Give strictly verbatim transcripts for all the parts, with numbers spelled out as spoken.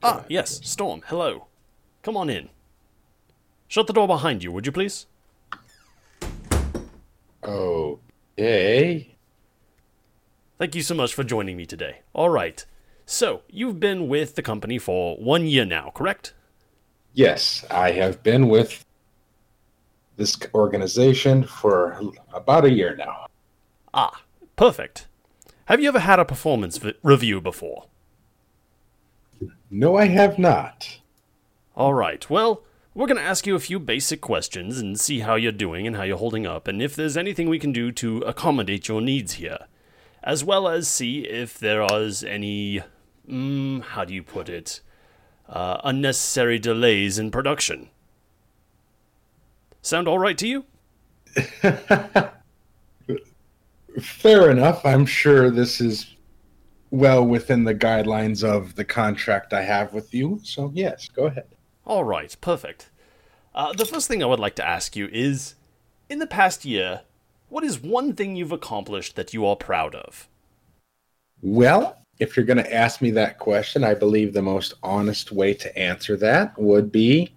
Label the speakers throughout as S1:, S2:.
S1: Ah, yes, Storm, hello. Come on in. Shut the door behind you, would you please?
S2: Okay.
S1: Thank you so much for joining me today. All right. So, you've been with the company for one year now, correct?
S2: Yes, I have been with this organization for about a year now.
S1: Ah, perfect. Have you ever had a performance v- review before?
S2: No, I have not.
S1: All right. Well, we're going to ask you a few basic questions and see how you're doing and how you're holding up, and if there's anything we can do to accommodate your needs here, as well as see if there is any, mm, how do you put it, uh, unnecessary delays in production. Sound all right to you?
S2: Fair enough. I'm sure this is well within the guidelines of the contract I have with you. So, yes, go ahead.
S1: All right, perfect. Uh, the first thing I would like to ask you is, in the past year, what is one thing you've accomplished that you are proud of?
S2: Well, if you're going to ask me that question, I believe the most honest way to answer that would be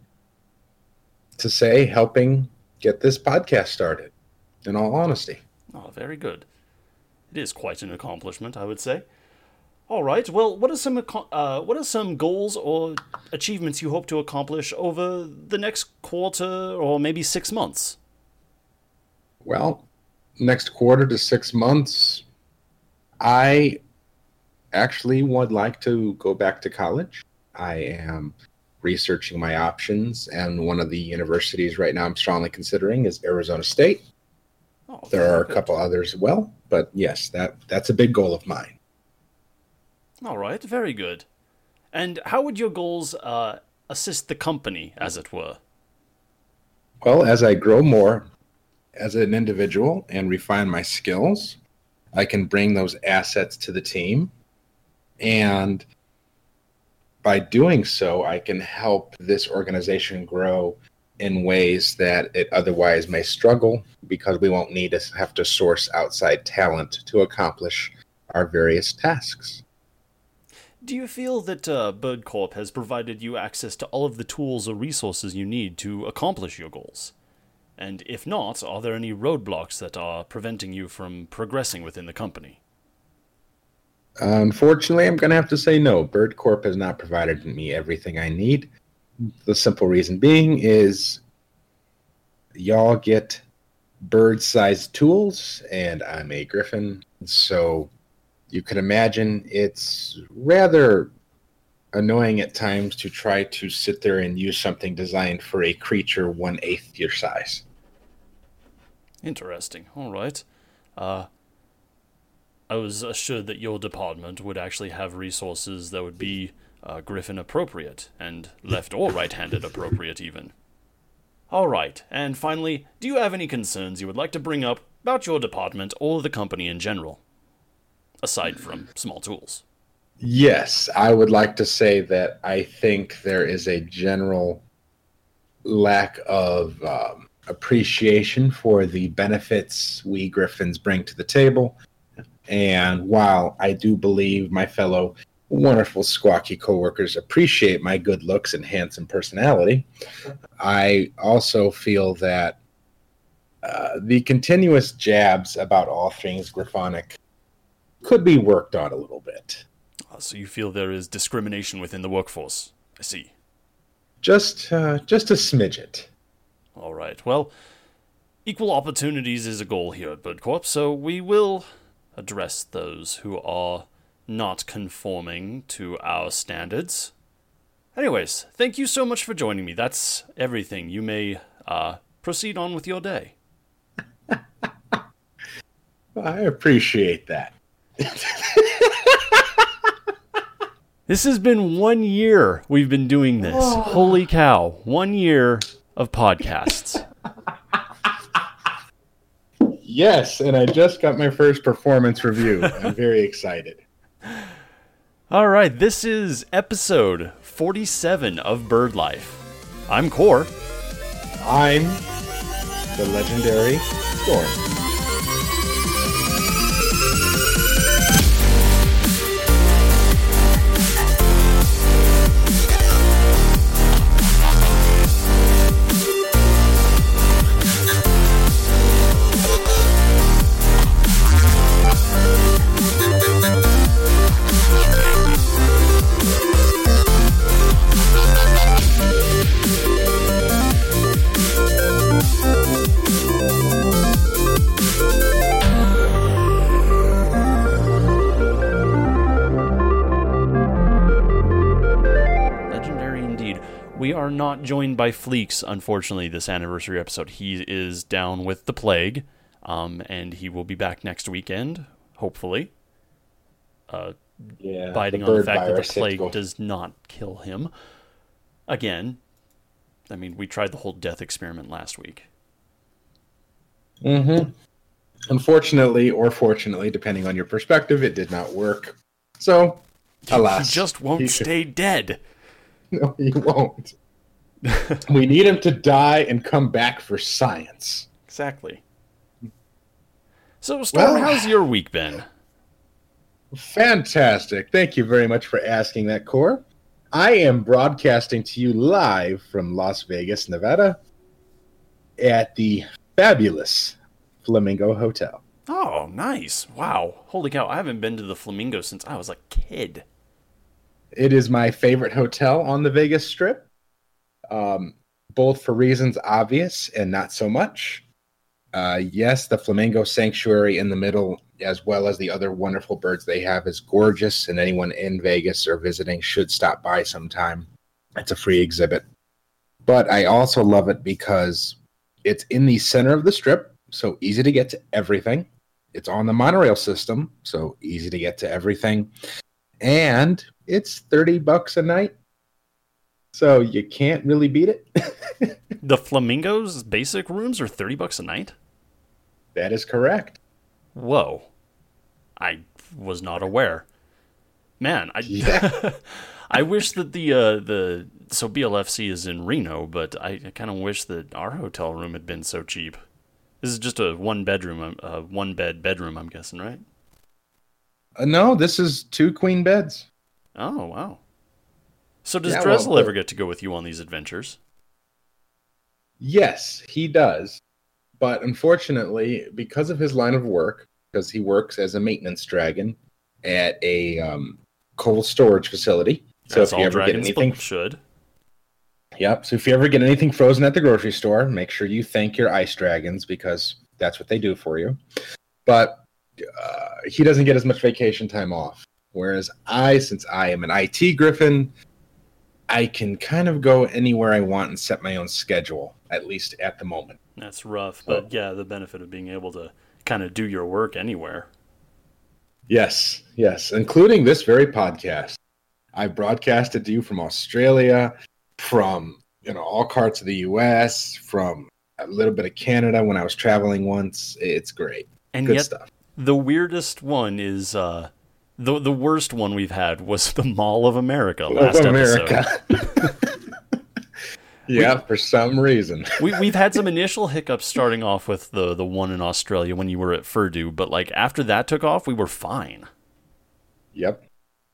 S2: to say helping get this podcast started, in all honesty.
S1: Oh, very good. It is quite an accomplishment, I would say. All right. Well, what are some uh, what are some goals or achievements you hope to accomplish over the next quarter or maybe six months?
S2: Well, next quarter to six months, I actually would like to go back to college. I am researching my options, and one of the universities right now I'm strongly considering is Arizona State.
S1: Oh,
S2: there are a
S1: good.
S2: couple others as well, but yes, that that's a big goal of mine.
S1: All right, very good. And how would your goals uh, assist the company, as it were?
S2: Well, as I grow more as an individual and refine my skills, I can bring those assets to the team. And by doing so, I can help this organization grow in ways that it otherwise may struggle, because we won't need to have to source outside talent to accomplish our various tasks.
S1: Do you feel that uh, Bird Corp has provided you access to all of the tools or resources you need to accomplish your goals? And if not, are there any roadblocks that are preventing you from progressing within the company?
S2: Unfortunately, I'm going to have to say no. Bird Corp has not provided me everything I need. The simple reason being is y'all get bird-sized tools, and I'm a griffin, so you can imagine it's rather annoying at times to try to sit there and use something designed for a creature one-eighth your size.
S1: Interesting. All right. Uh, I was assured that your department would actually have resources that would be uh, Griffin appropriate, and left or right-handed appropriate even. All right. And finally, do you have any concerns you would like to bring up about your department or the company in general? Aside from small tools.
S2: Yes, I would like to say that I think there is a general lack of um, appreciation for the benefits we Griffins bring to the table. And while I do believe my fellow wonderful squawky coworkers appreciate my good looks and handsome personality, I also feel that uh, the continuous jabs about all things Griffonic could be worked on a little bit.
S1: Uh, so you feel there is discrimination within the workforce. I see.
S2: Just, uh, just a smidget.
S1: All right. Well, equal opportunities is a goal here at Bird Corp, so we will address those who are not conforming to our standards. Anyways, thank you so much for joining me. That's everything. You may uh, proceed on with your day.
S2: I appreciate that.
S1: This has been one year we've been doing this. Oh. Holy cow. One year of podcasts.
S2: Yes, and I just got my first performance review. I'm very excited.
S1: All right, this is episode forty-seven of Bird Life. I'm Core.
S2: I'm the legendary Storm.
S1: we are not joined by Fleeks, unfortunately, this anniversary episode. He is down with the plague, um, and he will be back next weekend, hopefully. Uh,
S2: yeah,
S1: biting
S2: the
S1: on the
S2: bird
S1: fact that the
S2: virus hit
S1: plague
S2: go-
S1: does not kill him. Again, I mean, we tried the whole death experiment last week.
S2: Mm-hmm. Unfortunately, or fortunately, depending on your perspective, it did not work. So, alas.
S1: He just won't
S2: he
S1: stay dead.
S2: No, he won't. We need him to die and come back for science.
S1: Exactly. So, Storm,
S2: Well,
S1: how's your week been?
S2: Fantastic. Thank you very much for asking that, Core. I am broadcasting to you live from Las Vegas, Nevada, at the fabulous Flamingo Hotel.
S1: Oh, nice. Wow. Holy cow, I haven't been to the Flamingo since I was a kid.
S2: It is my favorite hotel on the Vegas Strip, um, both for reasons obvious and not so much. Uh, yes, the Flamingo Sanctuary in the middle, as well as the other wonderful birds they have, is gorgeous, and anyone in Vegas or visiting should stop by sometime. It's a free exhibit. But I also love it because it's in the center of the Strip, so easy to get to everything. It's on the monorail system, so easy to get to everything. And it's thirty bucks a night, so you can't really beat it.
S1: The Flamingo's basic rooms are thirty bucks a night?
S2: That is correct.
S1: Whoa. I was not aware. Man, I
S2: Yeah.
S1: I wish that the uh, the so B L F C is in Reno, but I, I kind of wish that our hotel room had been so cheap. This is just a one bedroom, uh, one bed bedroom, I'm guessing, right?
S2: Uh, no, this is two queen beds.
S1: Oh, wow. So does
S2: Yeah,
S1: Dressel
S2: well,
S1: ever get to go with you on these adventures?
S2: Yes, he does. But unfortunately, because of his line of work, because he works as a maintenance dragon at a um, cold storage facility. So
S1: As
S2: if
S1: all
S2: you ever get
S1: dragons
S2: anything,
S1: should.
S2: Yep. So if you ever get anything frozen at the grocery store, make sure you thank your ice dragons because that's what they do for you. But uh, he doesn't get as much vacation time off. Whereas I, since I am an I T griffin, I can kind of go anywhere I want and set my own schedule, at least at the moment.
S1: That's rough, but yeah, the benefit of being able to kind of do your work anywhere.
S2: Yes, yes, including this very podcast. I broadcasted to you from Australia, from you know all parts of the U S, from a little bit of Canada when I was traveling once. It's great.
S1: And
S2: Good
S1: yet,
S2: stuff.
S1: the weirdest one is uh, the the worst one we've had was the Mall of America last
S2: Of
S1: episode.
S2: America. Yeah, for some reason.
S1: we we've had some initial hiccups starting off with the the one in Australia when you were at Furdu, but like after that took off, we were fine.
S2: Yep.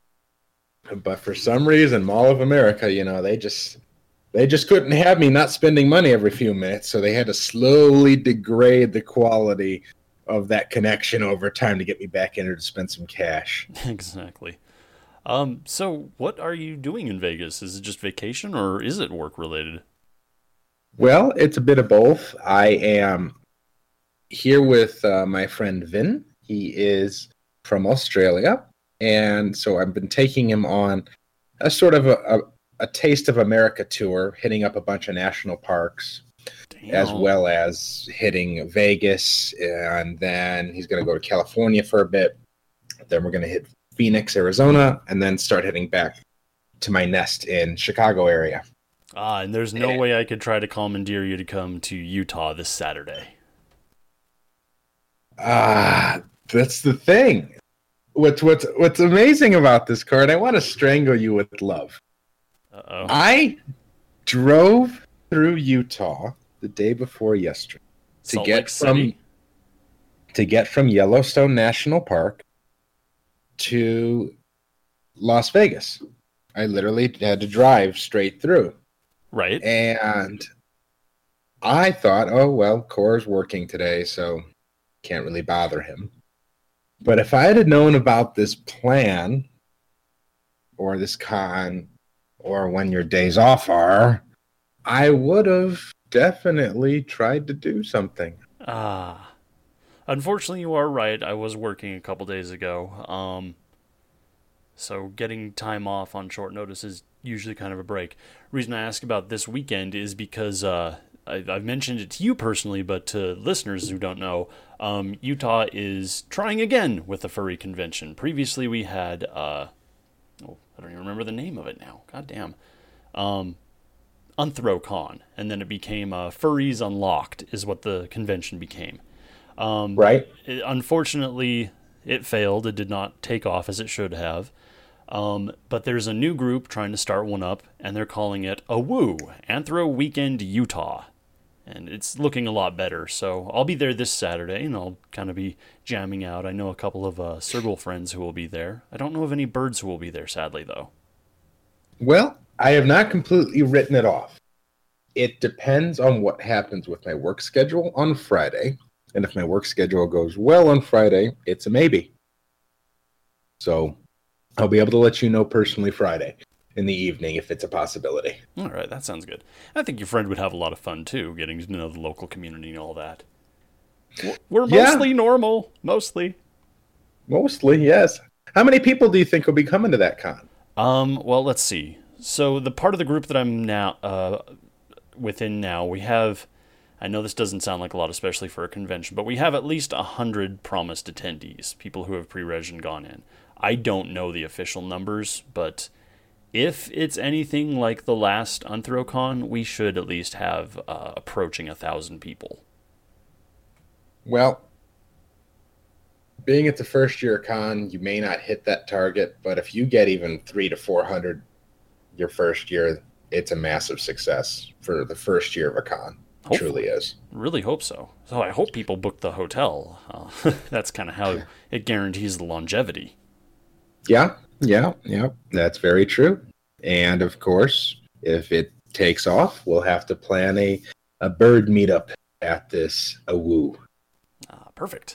S2: But for some reason, Mall of America, you know, they just they just couldn't have me not spending money every few minutes, so they had to slowly degrade the quality of that connection over time to get me back in there to spend some cash.
S1: Exactly. Um, so what are you doing in Vegas? Is it just vacation or is it work related?
S2: Well, it's a bit of both. I am here with uh, my friend Vin. He is from Australia, and so I've been taking him on a sort of a, a, a Taste of America tour, hitting up a bunch of national parks,
S1: Damn.
S2: as well as hitting Vegas, and then he's going to go to California for a bit. Then we're going to hit Phoenix, Arizona, and then start heading back to my nest in Chicago area.
S1: Ah, and there's no way I could try to commandeer you to come to Utah this Saturday.
S2: Ah, that's the thing. What's what's what's amazing about this card? I want to strangle you with love.
S1: Uh-oh.
S2: I drove through Utah the day before yesterday to
S1: Salt
S2: get
S1: Lake
S2: from
S1: City?
S2: to get from Yellowstone National Park to Las Vegas. I literally had to drive straight through.
S1: Right.
S2: And I thought, oh, well, Core's working today, so can't really bother him. But if I had known about this plan or this con or when your days off are, I would have definitely tried to do something.
S1: Ah. Unfortunately, you are right. I was working a couple days ago. Um, so getting time off on short notice is usually kind of a break. Reason I ask about this weekend is because uh, I, I've mentioned it to you personally, but to listeners who don't know, um, Utah is trying again with the furry convention. Previously, we had, uh, oh, I don't even remember the name of it now. God damn. Um, Unthrocon, and then it became uh, Furries Unlocked is what the convention became. Um,
S2: right.
S1: It, unfortunately, it failed. It did not take off as it should have. Um, but there's a new group trying to start one up, and they're calling it A Woo, Anthro Weekend Utah. And it's looking a lot better. So I'll be there this Saturday, and I'll kind of be jamming out. I know a couple of uh, Circle friends who will be there. I don't know of any birds who will be there, sadly, though.
S2: Well, I have not completely written it off. It depends on what happens with my work schedule on Friday. And if my work schedule goes well on Friday, it's a maybe. So I'll be able to let you know personally Friday in the evening if it's a possibility.
S1: All right, that sounds good. I think your friend would have a lot of fun, too, getting to know the local community and all that. We're mostly yeah. normal. Mostly.
S2: Mostly, yes. How many people do you think will be coming to that con?
S1: Um, well, let's see. So the part of the group that I'm now uh, within now, we have... I know this doesn't sound like a lot, especially for a convention, but we have at least one hundred promised attendees, people who have pre-reg and gone in. I don't know the official numbers, but if it's anything like the last Unthrocon, we should at least have uh, approaching one thousand people.
S2: Well, being at the first year con, you may not hit that target, but if you get even three to four hundred your first year, it's a massive success for the first year of a con. It truly is.
S1: Really hope so. So I hope people book the hotel. Uh, that's kind of how it guarantees the longevity.
S2: Yeah, yeah, yeah. That's very true. And of course, if it takes off, we'll have to plan a, a bird meetup at this A Woo.
S1: Ah, perfect.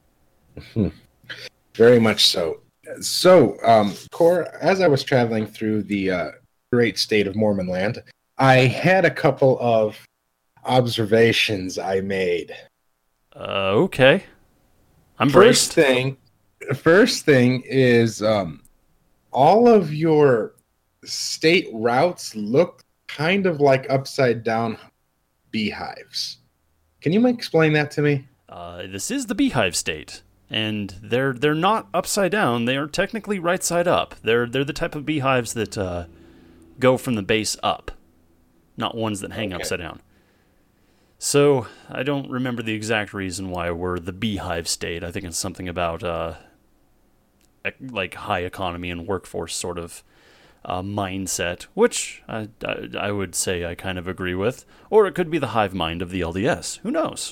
S2: Very much so. So, um, Core, as I was traveling through the uh, great state of Mormon land, I had a couple of observations I made.
S1: Uh, okay. I'm
S2: first
S1: braced.
S2: thing, first thing is um, all of your state routes look kind of like upside down beehives. Can you explain that to me?
S1: Uh, this is the beehive state, and they're they're not upside down. They are technically right side up. They're they're the type of beehives that uh, go from the base up, not ones that hang okay. upside down. So, I don't remember the exact reason why we're the beehive state. I think it's something about, uh, like, high economy and workforce sort of uh, mindset, which I, I, I would say I kind of agree with. Or it could be the hive mind of the L D S. Who knows?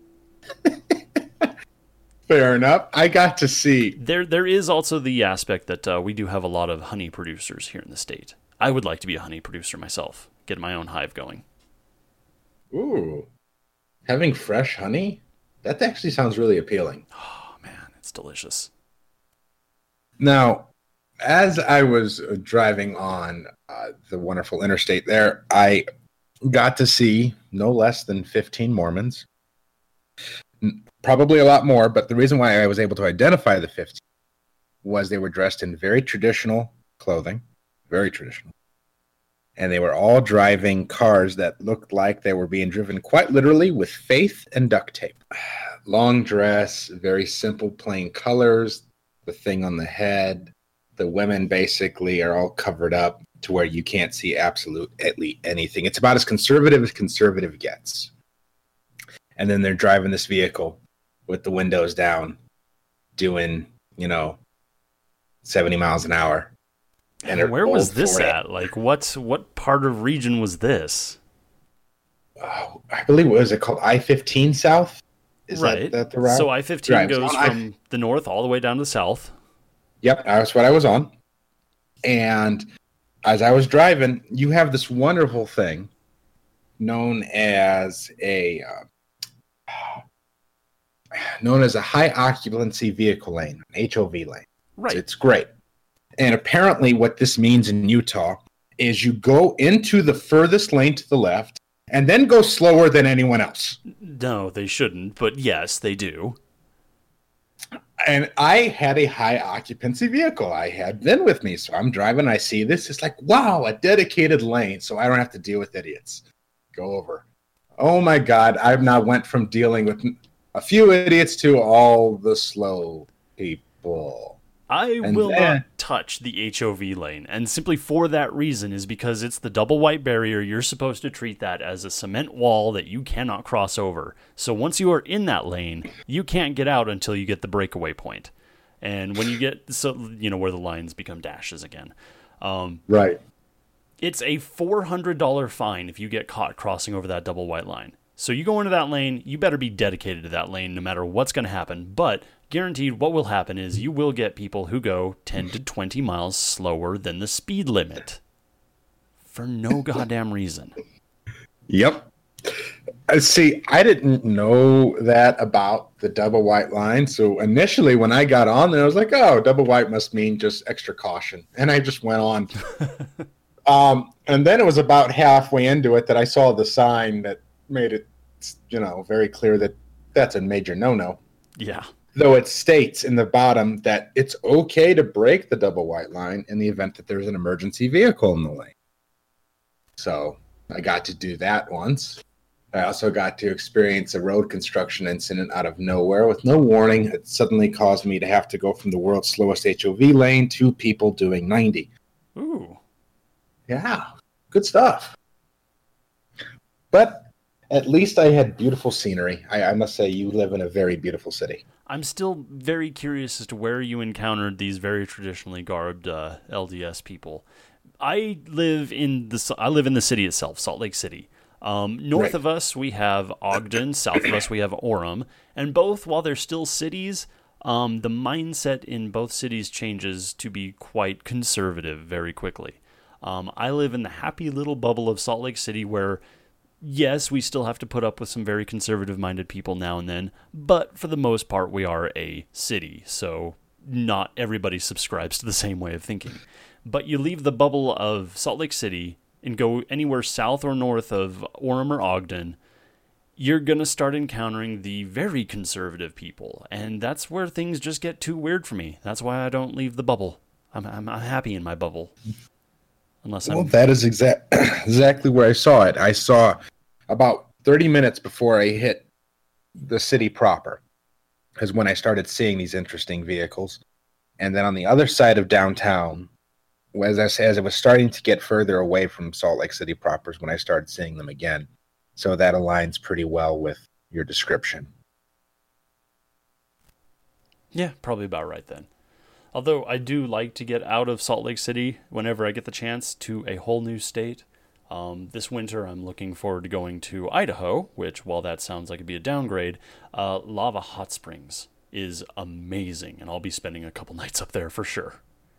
S2: Fair enough. I got to see.
S1: There, There is also the aspect that uh, we do have a lot of honey producers here in the state. I would like to be a honey producer myself, get my own hive going.
S2: Ooh, having fresh honey? That actually sounds really appealing.
S1: Oh, man, it's delicious.
S2: Now, as I was driving on uh, the wonderful interstate there, I got to see no less than fifteen Mormons. Probably a lot more, but the reason why I was able to identify the fifteen was they were dressed in very traditional clothing, very traditional. And they were all driving cars that looked like they were being driven quite literally with faith and duct tape. Long dress, very simple, plain colors, the thing on the head. The women basically are all covered up to where you can't see absolutely anything. It's about as conservative as conservative gets. And then they're driving this vehicle with the windows down, doing, you know, seventy miles an hour.
S1: And where was this at? Like, what what part of region was this?
S2: Oh, I believe, what was it called? I fifteen South? Is
S1: right.
S2: that, that the route?
S1: So I fifteen
S2: Drives
S1: goes
S2: on
S1: from I... the north all the way down to the south.
S2: Yep, that's what I was on. And as I was driving, you have this wonderful thing known as a uh, known as a high occupancy vehicle lane, an H O V lane.
S1: Right.
S2: It's great. And apparently what this means in Utah is you go into the furthest lane to the left and then go slower than anyone else.
S1: No, they shouldn't, but yes, they do.
S2: And I had a high occupancy vehicle. I had been with me. So I'm driving. I see this. It's like, wow, a dedicated lane. So I don't have to deal with idiots. Go over. Oh my God. I've now went from dealing with a few idiots to all the slow people.
S1: I
S2: And
S1: will
S2: then-
S1: not touch the H O V lane, and simply for that reason is because it's the double white barrier. You're supposed to treat that as a cement wall that you cannot cross over. So once you are in that lane, you can't get out until you get the breakaway point. And when you get, so you know, where the lines become dashes again. Um,
S2: Right.
S1: it's a four hundred dollars fine if you get caught crossing over that double white line. So you go into that lane, you better be dedicated to that lane no matter what's going to happen. But guaranteed what will happen is you will get people who go ten to twenty miles slower than the speed limit for no goddamn reason.
S2: Yep. Uh, See, I didn't know that about the double white line. So initially, when I got on there, I was like, oh, double white must mean just extra caution. And I just went on. um, and then it was about halfway into it that I saw the sign that made it, you know, very clear that that's a major no-no.
S1: Yeah.
S2: Though it states in the bottom that it's okay to break the double white line in the event that there's an emergency vehicle in the lane. So I got to do that once. I also got to experience a road construction incident out of nowhere with no warning. It suddenly caused me to have to go from the world's slowest H O V lane to people doing ninety.
S1: Ooh.
S2: Yeah, good stuff. But at least I had beautiful scenery. I, I must say, you live in a very beautiful city.
S1: I'm still very curious as to where you encountered these very traditionally garbed uh, L D S people. I live in the I live in the city itself, Salt Lake City. Um, north
S2: Right.
S1: of us we have Ogden, south of us we have Orem, and both, while they're still cities, um, the mindset in both cities changes to be quite conservative very quickly. Um, I live in the happy little bubble of Salt Lake City where, yes, we still have to put up with some very conservative-minded people now and then, but for the most part, we are a city, so not everybody subscribes to the same way of thinking. But you leave the bubble of Salt Lake City and go anywhere south or north of Orem or Ogden, you're going to start encountering the very conservative people, and that's where things just get too weird for me. That's why I don't leave the bubble. I'm, I'm, I'm happy in my bubble. Unless I'm...
S2: Well, that is exact exactly where I saw it. I saw about thirty minutes before I hit the city proper is when I started seeing these interesting vehicles. And then on the other side of downtown, as I say, as it was starting to get further away from Salt Lake City proper is when I started seeing them again. So that aligns pretty well with your description.
S1: Yeah, probably about right then. Although I do like to get out of Salt Lake City whenever I get the chance to a whole new state. Um, this winter, I'm looking forward to going to Idaho, which, while that sounds like it'd be a downgrade, uh, Lava Hot Springs is amazing, and I'll be spending a couple nights up there for sure.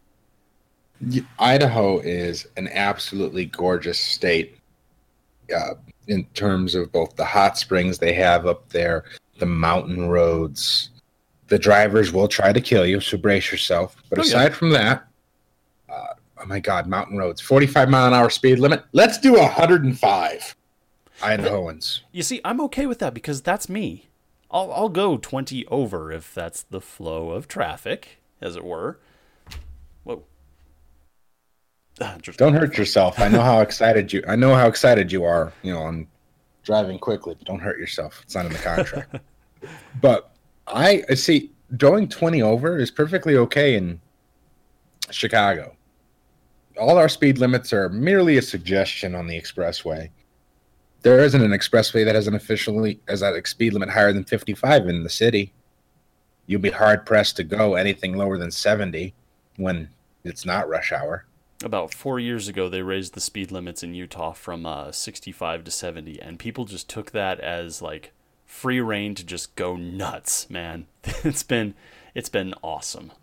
S2: Idaho is an absolutely gorgeous state uh, in terms of both the hot springs they have up there, the mountain roads. The drivers will try to kill you, so brace yourself. But
S1: Oh, yeah.
S2: aside from that, uh, oh my God, mountain roads, forty-five mile an hour speed limit. Let's do one hundred five. Idahoans.
S1: You see, I'm okay with that because that's me. I'll, I'll go twenty over if that's the flow of traffic, as it were. Whoa. Ah, just-
S2: Don't hurt yourself. I know how excited you. I know how excited you are. You know, on driving quickly. But don't hurt yourself. It's not in the contract. But I I see going twenty over is perfectly okay in Chicago. All our speed limits are merely a suggestion on the expressway. There isn't an expressway that has an officially as a speed limit higher than fifty-five in the city. You'll be hard pressed to go anything lower than seventy when it's not rush hour.
S1: About four years ago, they raised the speed limits in Utah from uh, sixty-five to seventy, and people just took that as like free reign to just go nuts, man. It's been it's been awesome.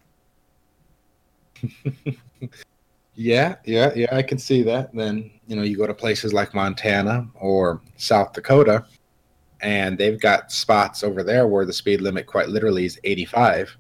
S2: Yeah, yeah, yeah, I can see that. Then, you know, you go to places like Montana or South Dakota, and they've got spots over there where the speed limit quite literally is eighty-five.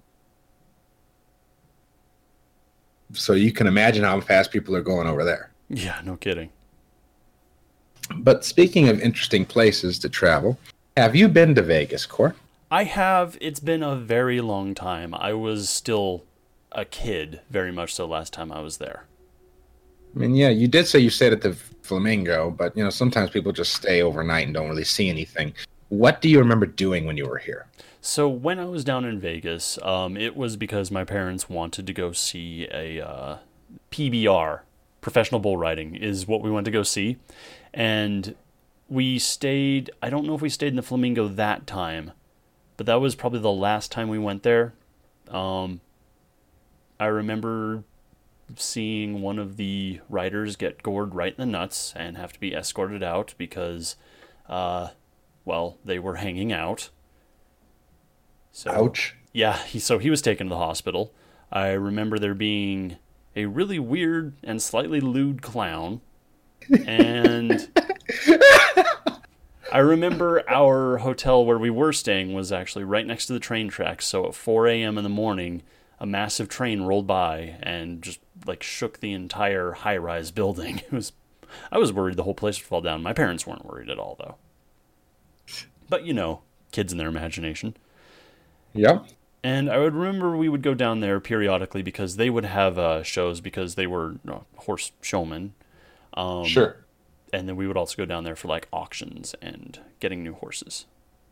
S2: So you can imagine how fast people are going over there.
S1: Yeah, no kidding.
S2: But speaking of interesting places to travel, have you been to Vegas, Cor?
S1: I have. It's been a very long time. I was still a kid, very much so, last time I was there.
S2: I mean, yeah, you did say you stayed at the Flamingo, but, you know, sometimes people just stay overnight and don't really see anything. What do you remember doing when you were here?
S1: So when I was down in Vegas, um, it was because my parents wanted to go see a uh, P B R, professional bull riding, is what we went to go see. And we stayed, I don't know if we stayed in the Flamingo that time, but that was probably the last time we went there. Um, I remember seeing one of the riders get gored right in the nuts and have to be escorted out because, uh, well, they were hanging out. So,
S2: Ouch.
S1: Yeah, he, so he was taken to the hospital. I remember there being a really weird and slightly lewd clown. And I remember our hotel where we were staying was actually right next to the train tracks. So at four a.m. in the morning, a massive train rolled by and just like shook the entire high-rise building. It was, I was worried the whole place would fall down. My parents weren't worried at all, though. But, you know, kids and their imagination.
S2: Yep.
S1: And I would remember we would go down there periodically because they would have uh, shows because they were uh, horse showmen. Um,
S2: Sure.
S1: And then we would also go down there for like auctions and getting new horses.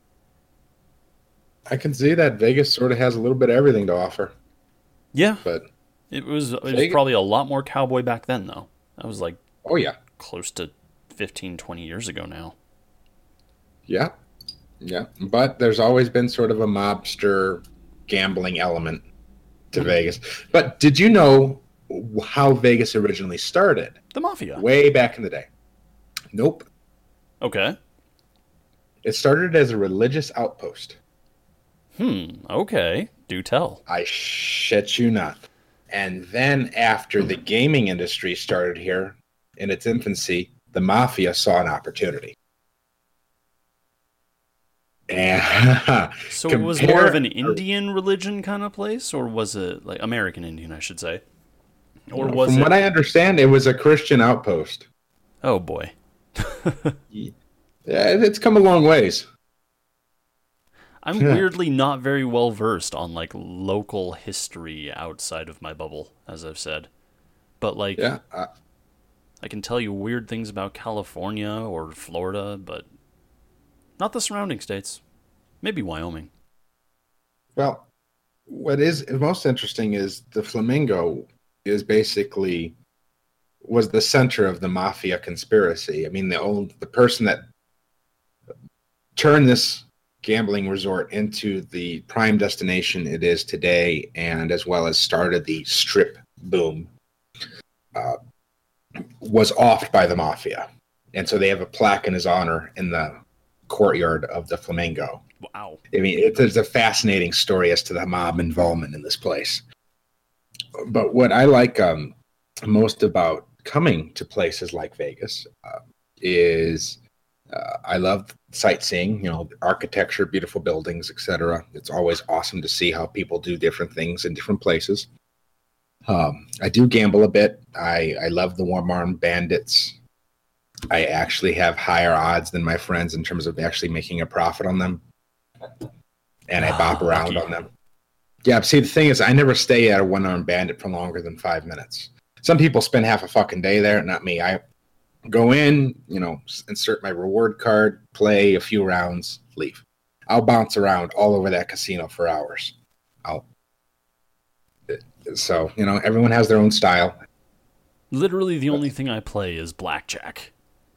S2: I can see that Vegas sort of has a little bit of everything to offer.
S1: Yeah.
S2: But
S1: it was, it was
S2: Vegas-
S1: probably a lot more cowboy back then, though. That was like
S2: Oh, yeah.
S1: close to fifteen, twenty years ago now.
S2: Yeah. Yeah. But there's always been sort of a mobster gambling element to
S1: Mm-hmm.
S2: Vegas. But did you know how Vegas originally started?
S1: The Mafia.
S2: Way back in the day. Nope.
S1: Okay.
S2: It started as a religious outpost.
S1: Hmm. Okay. Do tell.
S2: I shit you not. And then after the gaming industry started here in its infancy, the Mafia saw an opportunity. And
S1: So it was more of an Indian religion kind of place, or was it like American Indian, I should say? Or was
S2: From
S1: it?
S2: what I understand, it was a Christian outpost.
S1: Oh boy.
S2: Yeah, it's come a long ways.
S1: I'm weirdly not very well versed on like local history outside of my bubble, as I've said. But like,
S2: Yeah. Uh,
S1: I can tell you weird things about California or Florida, but not the surrounding states. Maybe Wyoming.
S2: well, what is most interesting is the Flamingo is basically was the center of the Mafia conspiracy. I mean, the old the person that turned this gambling resort into the prime destination it is today, and as well as started the strip boom, uh, was offed by the Mafia. And so they have a plaque in his honor in the courtyard of the Flamingo.
S1: Wow.
S2: I mean, it, there's a fascinating story as to the mob involvement in this place. But what I like um, most about coming to places like Vegas uh, is uh, I love sightseeing, you know, architecture, beautiful buildings, et cetera. It's always awesome to see how people do different things in different places. Um, I do gamble a bit. I, I love the Warm Arm Bandits. I actually have higher odds than my friends in terms of actually making a profit on them. And I bop
S1: Ah,
S2: around
S1: lucky.
S2: on them. Yeah, see, the thing is, I never stay at a one-armed bandit for longer than five minutes. Some people spend half a fucking day there, not me. I go in, you know, insert my reward card, play a few rounds, leave. I'll bounce around all over that casino for hours. I'll. So, you know, everyone has their own style.
S1: Literally, the only thing I play is blackjack.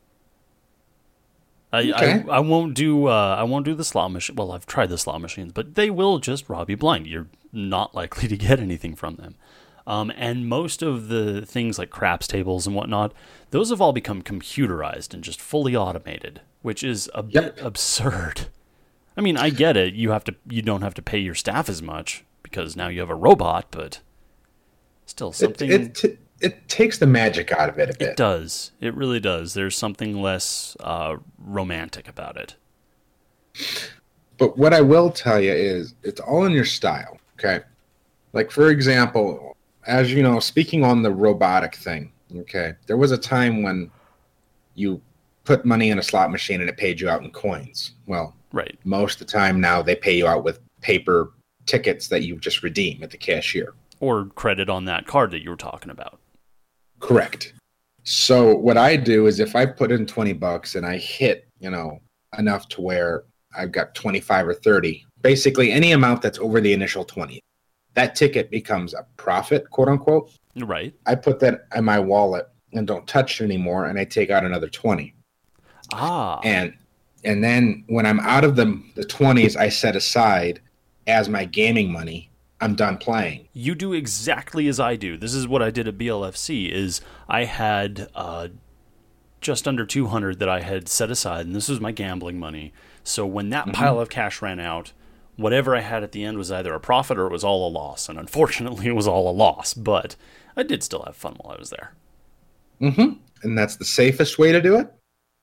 S1: I,
S2: Okay.
S1: I I won't do uh, I won't do the slot machine. Well, I've tried the slot machines, but they will just rob you blind. You're not likely to get anything from them. Um, and most of the things like craps tables and whatnot, those have all become computerized and just fully automated, which is a
S2: Yep.
S1: bit absurd. I mean, I get it. You have to you don't have to pay your staff as much because now you have a robot, but still
S2: It,
S1: something.
S2: it, t- it takes the magic out of it a bit.
S1: It does. It really does. There's something less uh, romantic about it.
S2: But what I will tell you is it's all in your style, okay? Like, for example, as you know, speaking on the robotic thing, okay, there was a time when you put money in a slot machine and it paid you out in coins. Well,
S1: Right.
S2: Most of the time now they pay you out with paper tickets that you just redeem at the cashier.
S1: Or credit on that card that you were talking about.
S2: Correct. So what I do is if I put in twenty bucks and I hit, you know, enough to where I've got twenty-five or thirty, basically any amount that's over the initial twenty, that ticket becomes a profit, quote unquote.
S1: Right.
S2: I put that in my wallet and don't touch it anymore, and I take out another twenty.
S1: Ah.
S2: And and then when I'm out of the the twenties I set aside as my gaming money, I'm done playing.
S1: You do exactly as I do. This is what I did at B L F C, is I had uh, just under two hundred that I had set aside, and this was my gambling money. So when that mm-hmm. pile of cash ran out, whatever I had at the end was either a profit or it was all a loss. And unfortunately, it was all a loss, but I did still have fun while I was there.
S2: Mm-hmm. And that's the safest way to do it.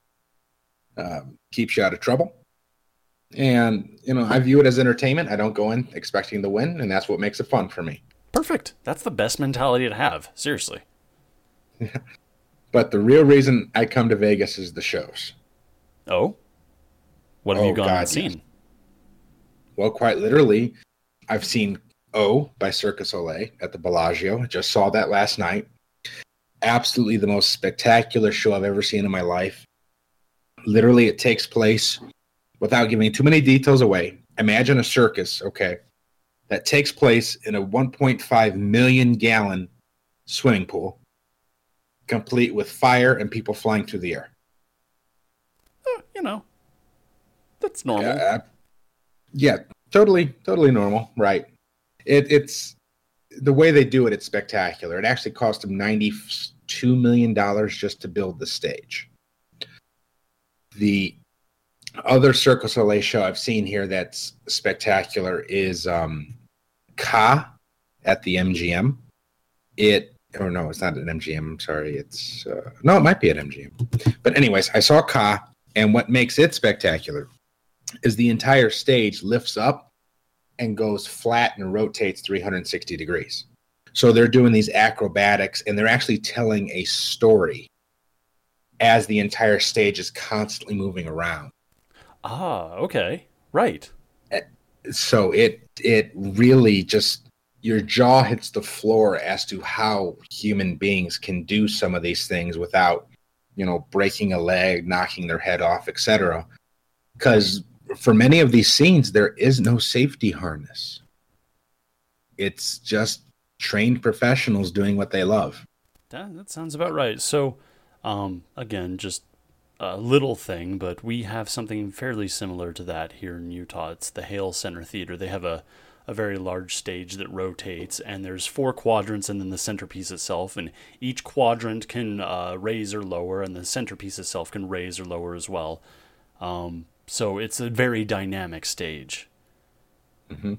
S2: Um, keeps you out of trouble. And, you know, I view it as entertainment. I don't go in expecting to win, and that's what makes it fun for me.
S1: Perfect. That's the best mentality to have. Seriously.
S2: But the real reason I come to Vegas is the shows.
S1: Oh? What have
S2: oh,
S1: you gone
S2: God,
S1: and seen?
S2: Yes. Well, quite literally, I've seen O by Cirque du Soleil at the Bellagio. I just saw that last night. Absolutely the most spectacular show I've ever seen in my life. Literally, it takes place, without giving too many details away, imagine a circus, okay, that takes place in a one point five million gallon swimming pool, complete with fire and people flying through the air.
S1: Uh, you know, that's normal.
S2: Uh, yeah, totally, totally normal, right. It, it's, the way they do it, it's spectacular. It actually cost them ninety-two million dollars just to build the stage. The other Cirque du Soleil show I've seen here that's spectacular is um, Ka at the M G M. It, or no, it's not an M G M. I'm sorry. It's, uh, no, it might be at M G M. But anyways, I saw Ka, and what makes it spectacular is the entire stage lifts up and goes flat and rotates three hundred sixty degrees. So they're doing these acrobatics, and they're actually telling a story as the entire stage is constantly moving around.
S1: Ah, okay. Right.
S2: So it it really just, your jaw hits the floor as to how human beings can do some of these things without, you know, breaking a leg, knocking their head off, et cetera. Because for many of these scenes, there is no safety harness. It's just trained professionals doing what they love.
S1: That, that sounds about right. So, um, again, just a little thing, but we have something fairly similar to that here in Utah. It's the Hale Center Theater. They have a, a very large stage that rotates, and there's four quadrants and then the centerpiece itself, and each quadrant can uh, raise or lower, and the centerpiece itself can raise or lower as well. Um, so it's a very dynamic stage.
S2: Mm-hmm.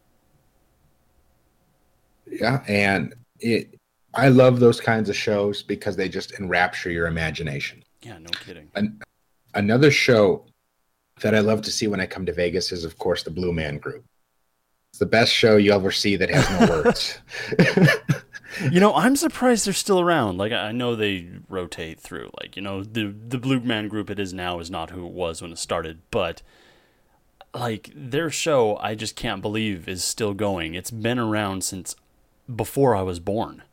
S2: Yeah, and it. I love those kinds of shows because they just enrapture your imagination.
S1: Yeah, no kidding.
S2: An, another show that I love to see when I come to Vegas is, of course, the Blue Man Group. It's the best show you ever see that has no words.
S1: You know, I'm surprised they're still around. Like, I know they rotate through. Like, you know, the the Blue Man Group it is now is not who it was when it started. But, like, their show, I just can't believe is still going. It's been around since before I was born.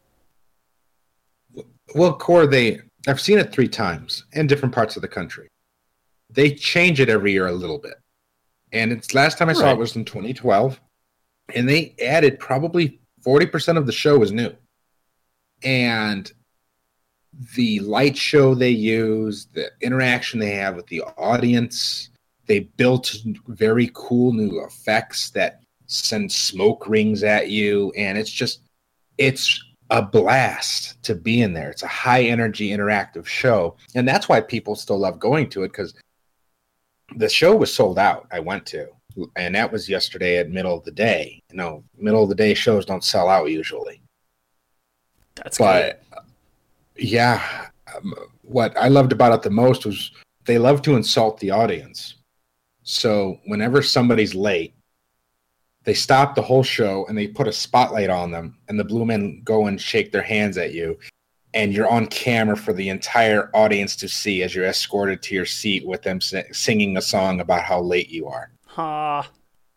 S2: Well, Core, they I've seen it three times in different parts of the country. They change it every year a little bit. And it's last time I saw
S1: Right.
S2: it was in twenty twelve. And they added probably forty percent of the show is new. And the light show they use, the interaction they have with the audience, they built very cool new effects that send smoke rings at you. And it's just, it's a blast to be in there. It's a high energy interactive show. And that's why people still love going to it, because the show was sold out. I went to, and that was yesterday at middle of the day. You know, middle of the day shows don't sell out usually.
S1: That's
S2: But
S1: good.
S2: yeah, um, what I loved about it the most was they love to insult the audience. So whenever somebody's late, they stop the whole show and they put a spotlight on them, and the Blue Men go and shake their hands at you. and you're on camera for the entire audience to see as you're escorted to your seat with them singing a song about how late you are.
S1: Ha.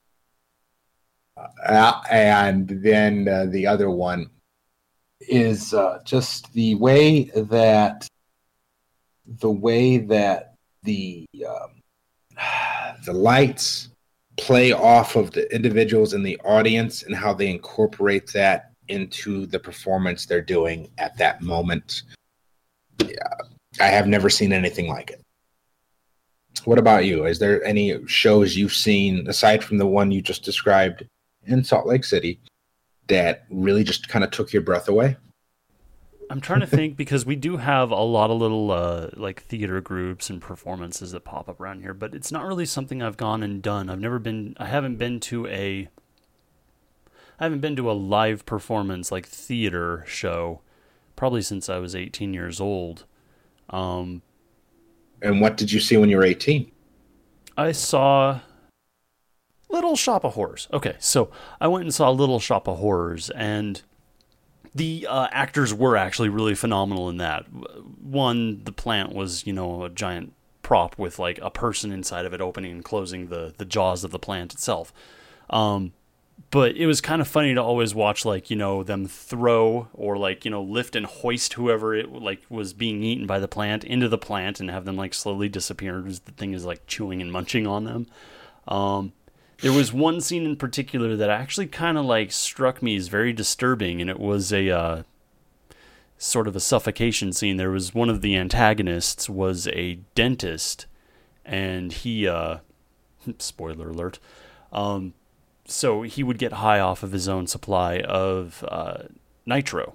S2: Uh, and then uh, the other one is uh, just the way that the way that the um, the lights play off of the individuals in the audience and how they incorporate that into the performance they're doing at that moment. Yeah, I have never seen anything like it. What about you? Is there any shows you've seen, aside from the one you just described in Salt Lake City, that really just kind of took your breath away?
S1: I'm trying to think, because we do have a lot of little uh, like theater groups and performances that pop up around here, but it's not really something I've gone and done. I've never been, I haven't been to a, I haven't been to a live performance like theater show probably since I was eighteen years old. Um,
S2: and what did you see when you were eighteen?
S1: I saw Little Shop of Horrors. Okay, so I went and saw Little Shop of Horrors, and the uh, actors were actually really phenomenal in that. One, the plant was, you know, a giant prop with like a person inside of it opening and closing the, the jaws of the plant itself. Um, but it was kind of funny to always watch, like, you know, them throw or like, you know, lift and hoist whoever it like was being eaten by the plant into the plant and have them like slowly disappear because the thing is like chewing and munching on them. Um, There was one scene in particular that actually kind of like struck me as very disturbing, and it was a uh, sort of a suffocation scene. There was one of the antagonists was a dentist, and he, uh, spoiler alert, um, so he would get high off of his own supply of uh, nitro.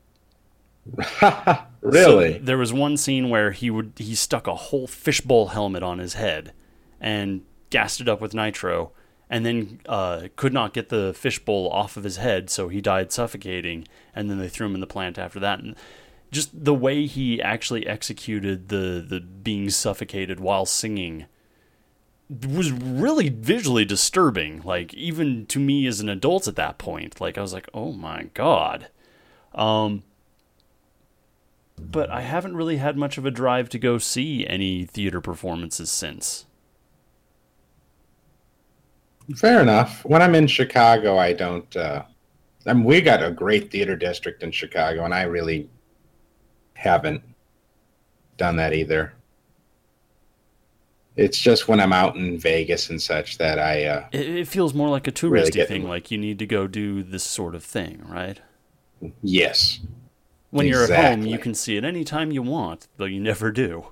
S2: Really?
S1: So there was one scene where he would he stuck a whole fishbowl helmet on his head and gassed it up with nitro, and then uh, could not get the fishbowl off of his head, so he died suffocating, and then they threw him in the plant after that. And just the way he actually executed the, the being suffocated while singing was really visually disturbing, like, even to me as an adult at that point. Like, I was like, oh my god. Um, but I haven't really had much of a drive to go see any theater performances since.
S2: Fair enough. When I'm in Chicago, I don't. Uh, I mean, we got a great theater district in Chicago, and I really haven't done that either. It's just when I'm out in Vegas and such that I. Uh,
S1: it, it feels more like a touristy
S2: really get,
S1: thing, like you need to go do this sort of thing, right?
S2: Yes.
S1: When
S2: exactly.
S1: you're at home, you can see it anytime you want, though you never do.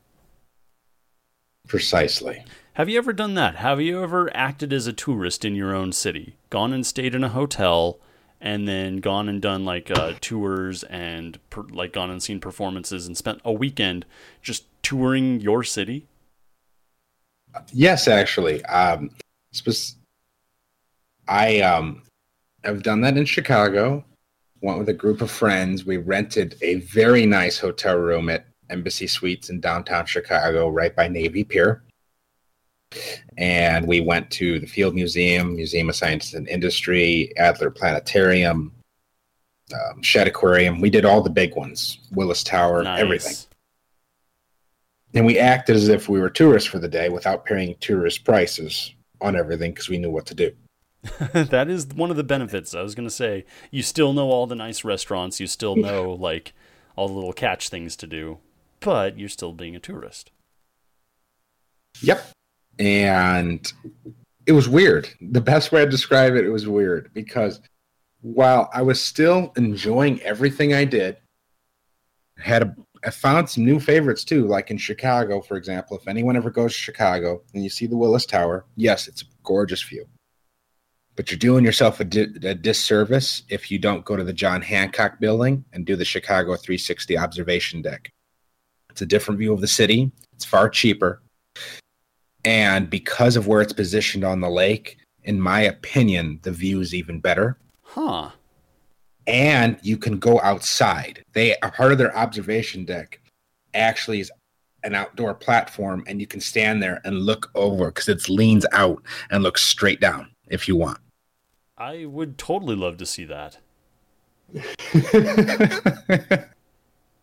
S2: Precisely.
S1: Have you ever done that? Have you ever acted as a tourist in your own city? Gone and stayed in a hotel, and then gone and done like uh, tours and per, like gone and seen performances and spent a weekend just touring your city?
S2: Yes, actually. Um, spe- I um, have done that in Chicago. Went with a group of friends. We rented a very nice hotel room at Embassy Suites in downtown Chicago, right by Navy Pier. And we went to the Field Museum, Museum of Science and Industry, Adler Planetarium, um, Shedd Aquarium. We did all the big ones, Willis Tower,
S1: Nice.
S2: Everything. And we acted as if we were tourists for the day without paying tourist prices on everything because we knew what to do.
S1: That is one of the benefits. I was going to say, you still know all the nice restaurants, you still know like all the little catch things to do, but you're still being a tourist.
S2: Yep. And it was weird. The best way to describe it, it was weird because while I was still enjoying everything I did, I had a, I found some new favorites too, like in Chicago, for example. If anyone ever goes to Chicago and you see the Willis Tower, yes, it's a gorgeous view. But you're doing yourself a, di- a disservice if you don't go to the John Hancock building and do the Chicago three sixty observation deck. It's a different view of the city. It's far cheaper. And because of where it's positioned on the lake, in my opinion, the view is even better.
S1: Huh.
S2: And you can go outside. They are part of their observation deck actually is an outdoor platform, and you can stand there and look over because it leans out and looks straight down if you want.
S1: I would totally love to see that.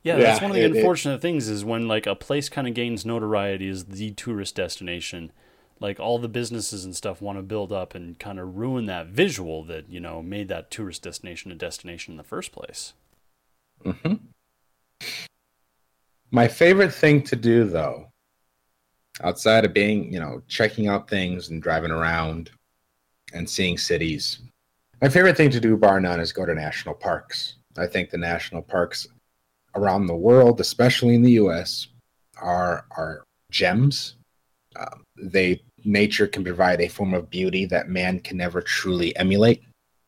S1: Yeah, that's
S2: Yeah,
S1: one of the
S2: it, it,
S1: unfortunate things is when like a place kind of gains notoriety as the tourist destination, like all the businesses and stuff want to build up and kind of ruin that visual that, you know, made that tourist destination a destination in the first place.
S2: hmm My favorite thing to do, though, outside of being, you know, checking out things and driving around and seeing cities, my favorite thing to do, bar none, is go to national parks. I think the national parks around the world, especially in the U S, are are gems. Um, they nature can provide a form of beauty that man can never truly emulate.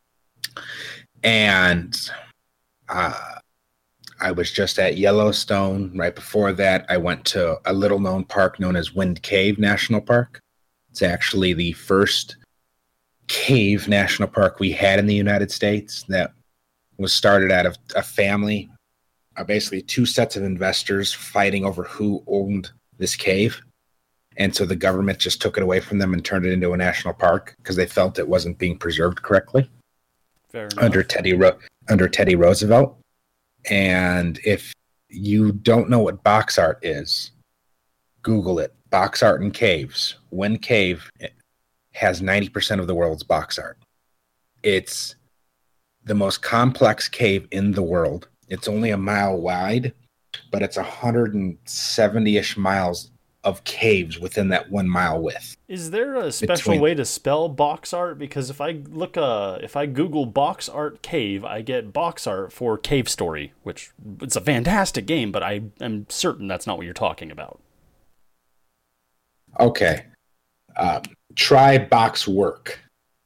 S2: And uh, I was just at Yellowstone. Right before that, I went to a little-known park known as Wind Cave National Park. It's actually the first cave national park we had in the United States that was started out of a family, uh, basically two sets of investors fighting over who owned this cave. And so the government just took it away from them and turned it into a national park because they felt it wasn't being preserved correctly.
S1: Fair enough.
S2: under Teddy Ro- under Teddy Roosevelt. And if you don't know what box art is, Google it. Box art in caves. Wind Cave has ninety percent of the world's box art. It's the most complex cave in the world. It's only a mile wide, but it's one hundred seventy-ish miles of caves within that one mile width.
S1: Is there a special
S2: Between-
S1: way to spell box art? Because if I look, uh, if I Google box art cave, I get box art for Cave Story, which it's a fantastic game, but I am certain that's not what you're talking about.
S2: Okay. Um, try box work.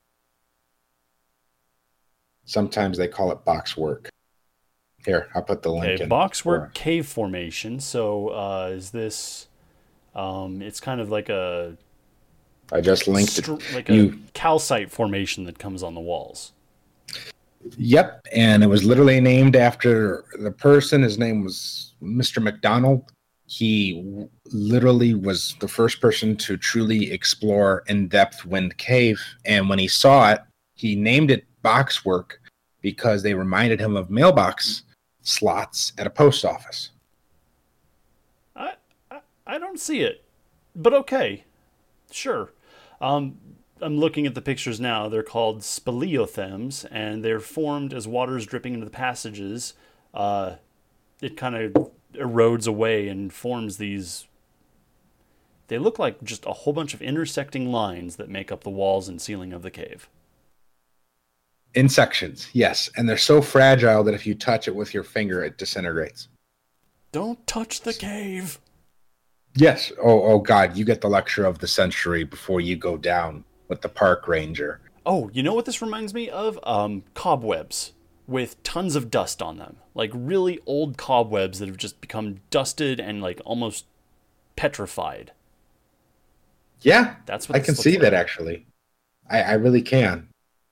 S2: Sometimes they call it box work. Here, I'll put the link
S1: Okay,
S2: in.
S1: boxwork cave formation. So uh, is this? Um, it's kind of like a
S2: I just linked
S1: str-
S2: it.
S1: like
S2: You,
S1: a calcite formation that comes on the walls.
S2: yep, and it was literally named after the person. His name was Mister McDonald. He w- literally was the first person to truly explore in-depth Wind Cave, and when he saw it, he named it Boxwork because they reminded him of mailbox slots at a post office.
S1: I, I I don't see it, but okay, sure. Um, I'm looking at the pictures now. They're called speleothems, and they're formed as water is dripping into the passages. Uh, it kind of erodes away and forms these. They look like just a whole bunch of intersecting lines that make up the walls and ceiling of the cave.
S2: In sections, yes, and they're so fragile that if you touch it with your finger, it disintegrates.
S1: Don't touch the cave.
S2: Yes. Oh, oh God, you get the lecture of the century before you go down with the park ranger.
S1: Oh, you know what this reminds me of? Um, cobwebs with tons of dust on them. Like really old cobwebs that have just become dusted and like almost petrified.
S2: Yeah,
S1: That's what
S2: I
S1: this
S2: can
S1: looks
S2: see
S1: like.
S2: that actually. I, I really can.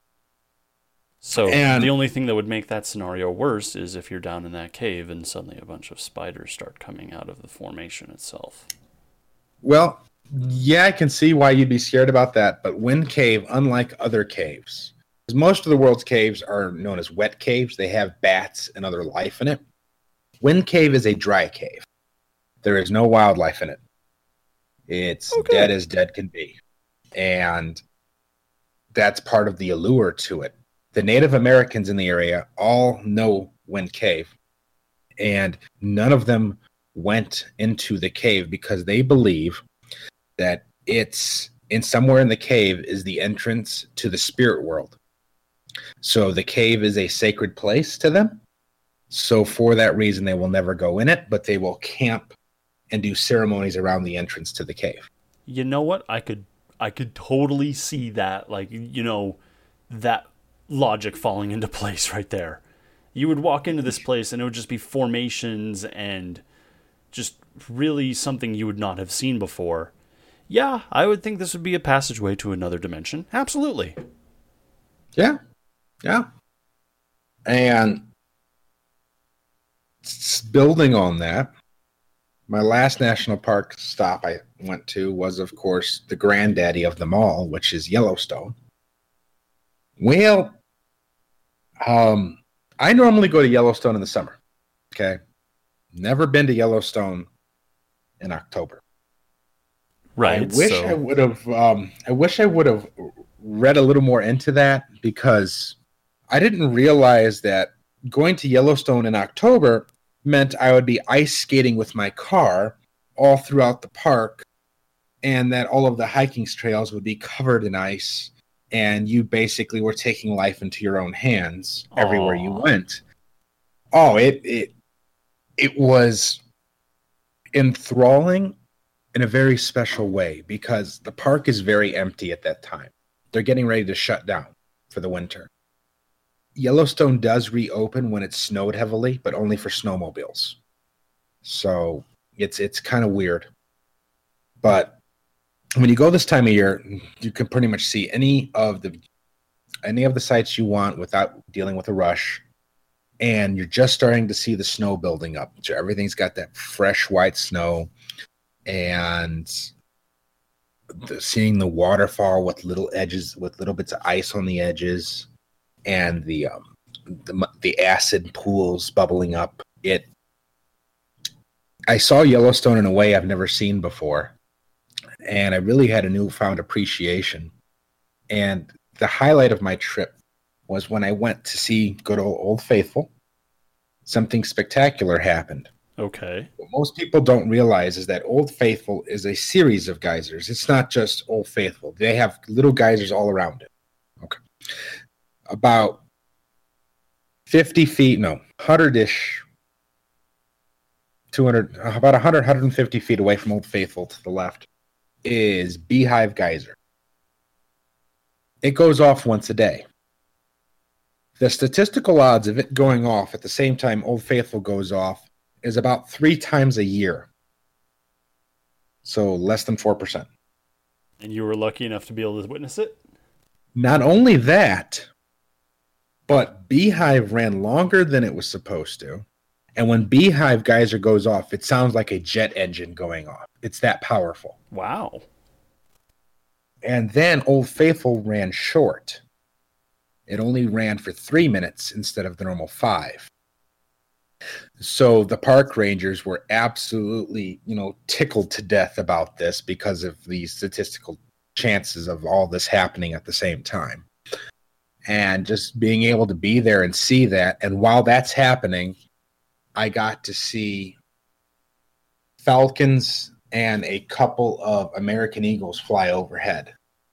S1: So
S2: And-
S1: the only thing that would make that scenario worse is if you're down in that cave and suddenly a bunch of spiders start coming out of the formation itself.
S2: Well, yeah, I can see why you'd be scared about that. But Wind Cave, unlike other caves, because most of the world's caves are known as wet caves, they have bats and other life in it. Wind Cave is a dry cave. There is no wildlife in it. It's
S1: Okay.
S2: dead as dead can be. And that's part of the allure to it. The Native Americans in the area all know Wind Cave, and none of them went into the cave because they believe that it's in somewhere in the cave is the entrance to the spirit world. So the cave is a sacred place to them. So for that reason, they will never go in it, but they will camp and do ceremonies around the entrance to the cave.
S1: You know what? I could I could totally see that, like, you know, that logic falling into place right there. You would walk into this place and it would just be formations and just really something you would not have seen before. Yeah, I would think this would be a passageway to another dimension. Absolutely.
S2: Yeah, yeah. And s- building on that, my last national park stop I went to was, of course, the granddaddy of them all, which is Yellowstone. Well, um, I normally go to Yellowstone in the summer. Okay. Never been to Yellowstone in October.
S1: Right.
S2: I wish
S1: so,
S2: I would have. Um, I wish I would have read a little more into that because I didn't realize that going to Yellowstone in October meant I would be ice skating with my car all throughout the park, and that all of the hiking trails would be covered in ice, and you basically were taking life into your own hands everywhere you
S1: aw.
S2: went. Oh, it it it was enthralling in a very special way because the park is very empty at that time. They're getting ready to shut down for the winter. Yellowstone does reopen when it snowed heavily, but only for snowmobiles. So it's it's kind of weird. But when you go this time of year, you can pretty much see any of the any of the sites you want without dealing with a rush. And you're just starting to see the snow building up. So everything's got that fresh white snow, and the, seeing the waterfall with little edges, with little bits of ice on the edges, and the um, the, the acid pools bubbling up. It. I saw Yellowstone in a way I've never seen before, and I really had a newfound appreciation. And the highlight of my trip was when I went to see good old Old Faithful. Something spectacular happened.
S1: Okay.
S2: What most people don't realize is that Old Faithful is a series of geysers. It's not just Old Faithful. They have little geysers all around it. Okay. About fifty feet, no, one hundred-ish, two hundred, about one hundred, one hundred fifty feet away from Old Faithful to the left is Beehive Geyser. It goes off once a day. The statistical odds of it going off at the same time Old Faithful goes off is about three times a year. So less than four percent.
S1: And you were lucky enough to be able to witness it?
S2: Not only that, but Beehive ran longer than it was supposed to. And when Beehive Geyser goes off, it sounds like a jet engine going off. It's that powerful.
S1: Wow.
S2: And then Old Faithful ran short. It only ran for three minutes instead of the normal five. So the park rangers were absolutely, you know, tickled to death about this because of the statistical chances of all this happening at the same time. And just being able to be there and see that. And while that's happening, I got to see falcons and a couple of American eagles fly overhead.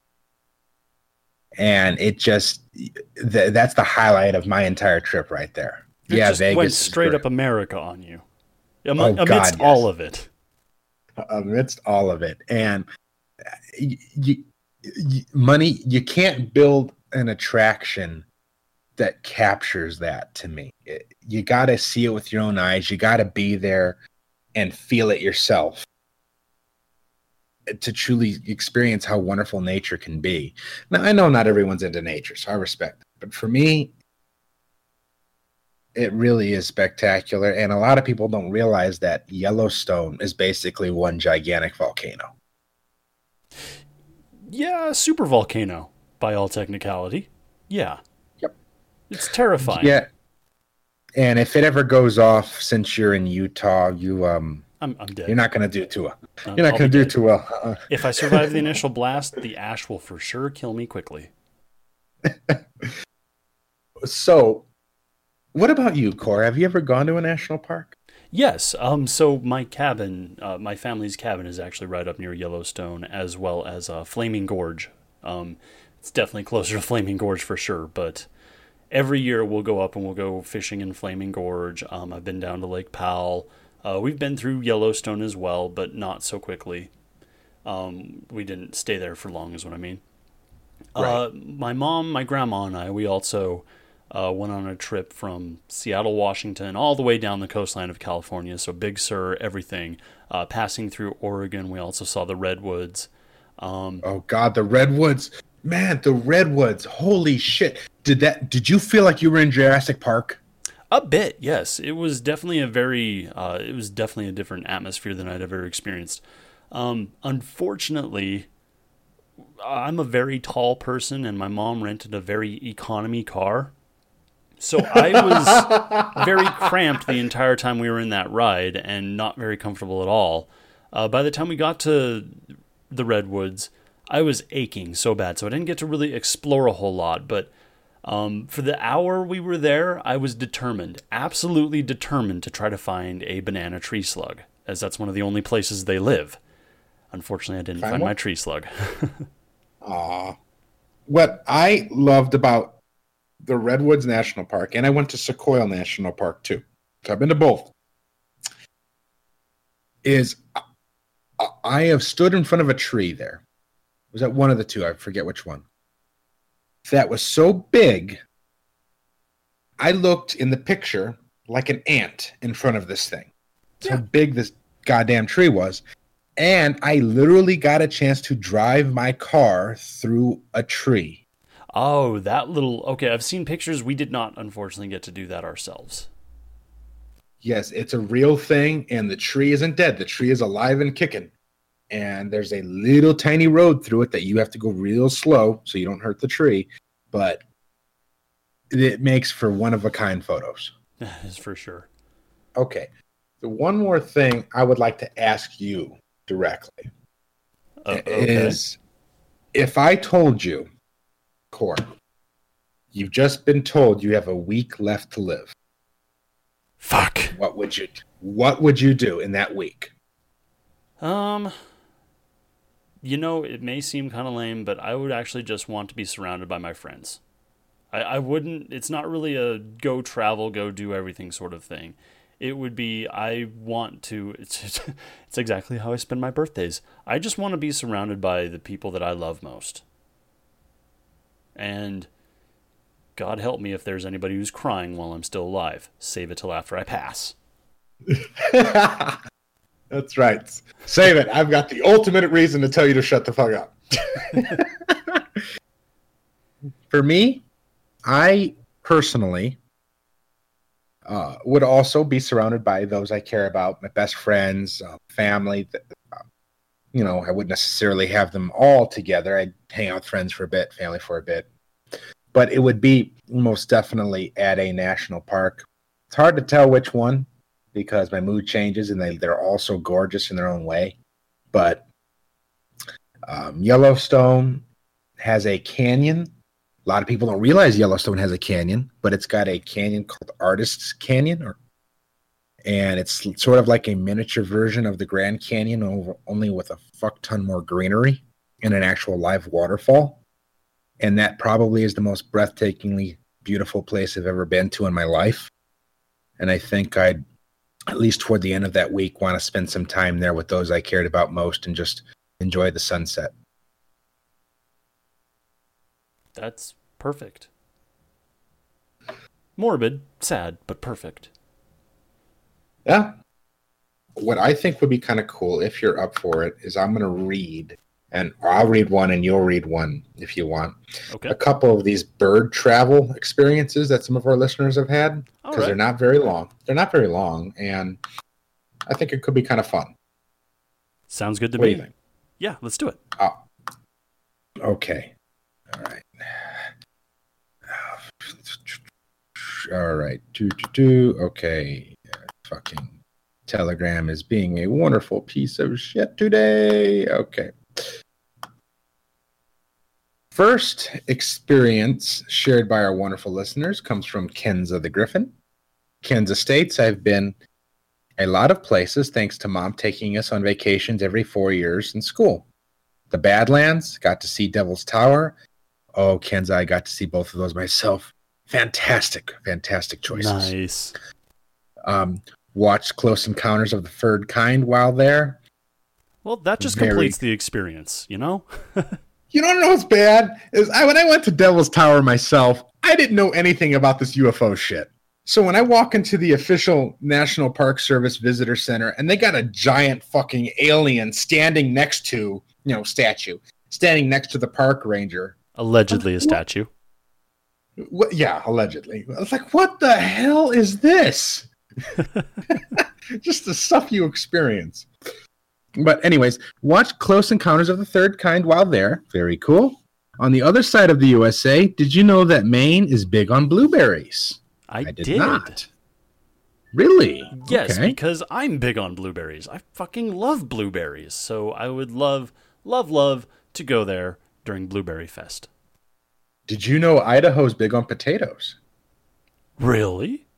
S2: And it just, th- that's the highlight of my entire trip right there.
S1: It
S2: yeah,
S1: just
S2: Vegas
S1: went
S2: is
S1: straight
S2: great.
S1: up America on you. Am-
S2: Oh,
S1: amidst
S2: God, yes.
S1: all of it.
S2: Amidst all of it. And you, you, you, money, you can't build an attraction that captures that to me. It, you got to see it with your own eyes. You got to be there and feel it yourself to truly experience how wonderful nature can be. Now, I know not everyone's into nature, so I respect it. But for me, it really is spectacular. And a lot of people don't realize that Yellowstone is basically one gigantic volcano.
S1: Yeah, super volcano, by all technicality. Yeah.
S2: Yep.
S1: It's terrifying.
S2: Yeah. And if it ever goes off, since you're in Utah, you um,
S1: I'm, I'm dead.
S2: you're not going to do too well.
S1: Uh,
S2: You're not
S1: I'll
S2: going
S1: be
S2: to do
S1: dead.
S2: too well. Uh,
S1: If I survive the initial blast, the ash will for sure kill me quickly.
S2: So, what about you, Cor? Have you ever gone to a national park?
S1: Yes. Um. So my cabin, uh, my family's cabin, is actually right up near Yellowstone, as well as uh, Flaming Gorge. Um, it's definitely closer to Flaming Gorge for sure. But every year we'll go up and we'll go fishing in Flaming Gorge. Um, I've been down to Lake Powell. Uh, we've been through Yellowstone as well, but not so quickly. Um, we didn't stay there for long, is what I mean.
S2: Right.
S1: Uh, my mom, my grandma, and I, we also uh, went on a trip from Seattle, Washington, all the way down the coastline of California. So Big Sur, everything. Uh, passing through Oregon, we also saw the redwoods. Um,
S2: Oh God, the redwoods, man, the redwoods! Holy shit! Did that? Did you feel like you were in Jurassic Park?
S1: a bit, yes. It was definitely a very, uh, it was definitely a different atmosphere than I'd ever experienced. Um, unfortunately, I'm a very tall person, and my mom rented a very economy car. So I was very cramped the entire time we were in that ride and not very comfortable at all. Uh, by the time we got to the Redwoods, I was aching so bad, so I didn't get to really explore a whole lot. But um, for the hour we were there, I was determined, absolutely determined to try to find a banana tree slug, as that's one of the only places they live. Unfortunately, I didn't find, find my tree slug.
S2: Aw. What I loved about the Redwoods National Park, and I went to Sequoia National Park too, so I've been to both, is I have stood in front of a tree there. Was that one of the two? I forget which one. That was so big, I looked in the picture like an ant in front of this thing. That's yeah. how big this goddamn tree was. And I literally got a chance to drive my car through a tree.
S1: Oh, that little... Okay, I've seen pictures. We did not, unfortunately, get to do that ourselves.
S2: Yes, it's a real thing, and the tree isn't dead. The tree is alive and kicking. And there's a little tiny road through it that you have to go real slow so you don't hurt the tree. But it makes for one-of-a-kind photos.
S1: That is for sure.
S2: Okay. The one more thing I would like to ask you directly
S1: uh, okay.
S2: is, if I told you, Core, you've just been told you have a week left to live.
S1: Fuck.
S2: What would you what would you do in that week?
S1: Um you know, it may seem kind of lame, but I would actually just want to be surrounded by my friends. I, I wouldn't it's not really a go travel, go do everything sort of thing. It would be, I want to, it's, it's exactly how I spend my birthdays. I just want to be surrounded by the people that I love most. And God help me if there's anybody who's crying while I'm still alive. Save it till after I pass.
S2: That's right. Save it. I've got the ultimate reason to tell you to shut the fuck up. For me, I personally... Uh, would also be surrounded by those I care about, my best friends, uh, family. Uh, you know, I wouldn't necessarily have them all together. I'd hang out with friends for a bit, family for a bit. But it would be most definitely at a national park. It's hard to tell which one because my mood changes and they, they're all so gorgeous in their own way. But um, Yellowstone has a canyon. A lot of people don't realize Yellowstone has a canyon, but it's got a canyon called Artist's Canyon, or, and it's sort of like a miniature version of the Grand Canyon, over, only with a fuck ton more greenery and an actual live waterfall. And that probably is the most breathtakingly beautiful place I've ever been to in my life. And I think I'd, at least toward the end of that week, want to spend some time there with those I cared about most and just enjoy the sunset.
S1: That's perfect. Morbid, sad, but perfect.
S2: Yeah. What I think would be kind of cool, if you're up for it, is I'm going to read, and I'll read one and you'll read one if you want.
S1: Okay.
S2: A couple of these bird travel experiences that some of our listeners have had, because right. they're not very long. They're not very long, and I think it could be kind of fun.
S1: Sounds good to
S2: what
S1: me.
S2: Do you think?
S1: Yeah, let's do it.
S2: Oh. Okay. All right. All right. Do, do, do. Okay. Fucking Telegram is being a wonderful piece of shit today. Okay. First experience shared by our wonderful listeners comes from Kenza the Griffin. Kenza states, I've been a lot of places thanks to Mom taking us on vacations every four years in school. The Badlands, got to see Devil's Tower. Oh, Kenza, I got to see both of those myself. Fantastic, fantastic choices.
S1: Nice.
S2: Um, watched Close Encounters of the Third Kind while there.
S1: Well, that just
S2: Very...
S1: completes the experience, you know?
S2: You don't know what's bad? Is I when I went to Devil's Tower myself, I didn't know anything about this U F O shit. So when I walk into the official National Park Service Visitor Center and they got a giant fucking alien standing next to, you know, statue, standing next to the park ranger.
S1: Allegedly a statue.
S2: What, yeah, allegedly. I was like, what the hell is this? Just the stuff you experience. But anyways, watch Close Encounters of the Third Kind while there. Very cool. On the other side of the U S A, did you know that Maine is big on blueberries?
S1: I,
S2: I did,
S1: did
S2: not. Really?
S1: Yes,
S2: Okay.
S1: because I'm big on blueberries. I fucking love blueberries. So I would love, love, love to go there during Blueberry Fest.
S2: Did you know Idaho's big on potatoes?
S1: Really?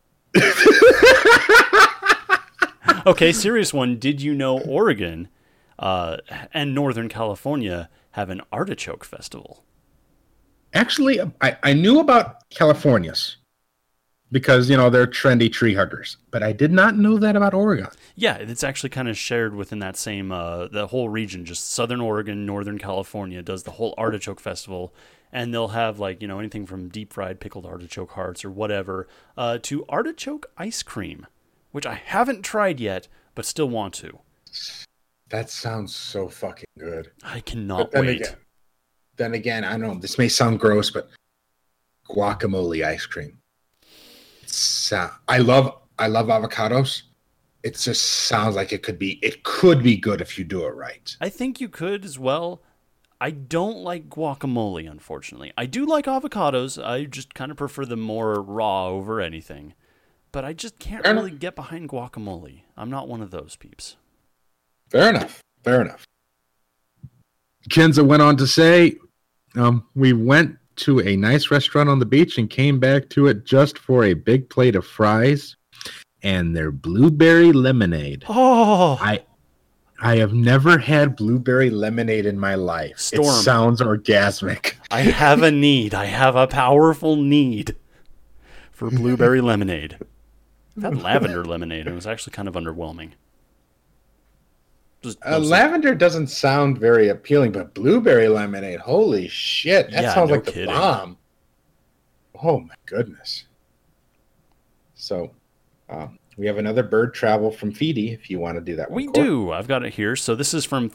S1: Okay, serious one. Did you know Oregon uh, and Northern California have an artichoke festival?
S2: Actually, I, I knew about California's because, you know, they're trendy tree huggers. But I did not know that about Oregon.
S1: Yeah, it's actually kind of shared within that same, uh, the whole region. Just Southern Oregon, Northern California does the whole artichoke festival. And they'll have, like, you know, anything from deep fried pickled artichoke hearts or whatever uh, to artichoke ice cream, which I haven't tried yet, but still want to.
S2: That sounds so fucking good.
S1: I cannot
S2: then
S1: wait.
S2: Again, then again, I know this may sound gross, but guacamole ice cream. It's, uh, I love I love avocados. It just sounds like it could be it could be good if you do it right.
S1: I think you could as well. I don't like guacamole, unfortunately. I do like avocados. I just kind of prefer them more raw over anything. But I just can't
S2: Fair
S1: really
S2: enough.
S1: get behind guacamole. I'm not one of those peeps.
S2: Fair enough. Fair enough. Kenza went on to say, um, we went to a nice restaurant on the beach and came back to it just for a big plate of fries and their blueberry lemonade.
S1: Oh,
S2: I I have never had blueberry lemonade in my life.
S1: Storm.
S2: It sounds orgasmic.
S1: I have a need. I have a powerful need for blueberry lemonade. I've had lavender lemonade, and it was actually kind of underwhelming. Just
S2: Uh,
S1: mostly-
S2: lavender doesn't sound very appealing, but blueberry lemonade, holy shit. That
S1: Yeah,
S2: sounds
S1: no
S2: like the
S1: kidding.
S2: bomb. Oh, my goodness. So, um, we have another bird travel from Feedy if you want to do that one.
S1: We
S2: Cor.
S1: do. I've got it here. So this is from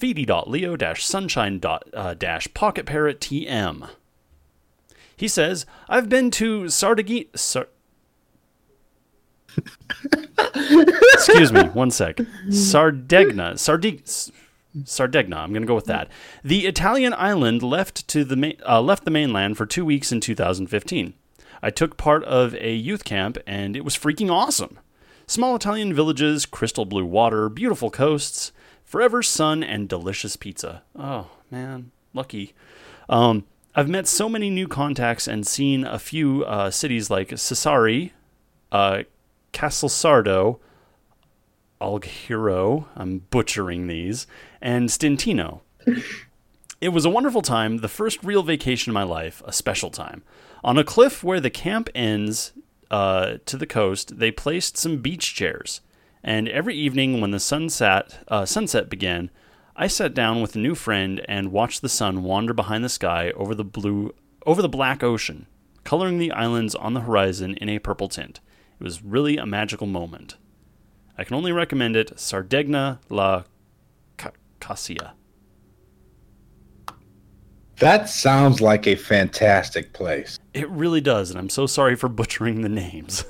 S1: feedy.leo-sunshine-pocketparrot.tm. He says, I've been to Sardegi... Sar- Excuse me, one sec. Sardegna. Sardi- Sardegna, I'm going to go with that. The Italian island left to the ma- uh, left the mainland for two weeks in two thousand fifteen. I took part of a youth camp, and it was freaking awesome. Small Italian villages, crystal blue water, beautiful coasts, forever sun, and delicious pizza. Oh, man, lucky. Um, I've met so many new contacts and seen a few uh, cities like Sassari, uh, Castelsardo, Alghero, I'm butchering these, and Stintino. It was a wonderful time, the first real vacation in my life, a special time. On a cliff where the camp ends uh, to the coast, they placed some beach chairs. And every evening when the sunset, uh, sunset began, I sat down with a new friend and watched the sun wander behind the sky over the blue, over the black ocean, coloring the islands on the horizon in a purple tint. It was really a magical moment. I can only recommend it, Sardegna la Ca- Cassia.
S2: That sounds like a fantastic place.
S1: It really does, and I'm so sorry for butchering the names.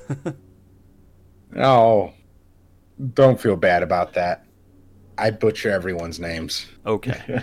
S2: Oh, don't feel bad about that. I butcher everyone's names.
S1: Okay.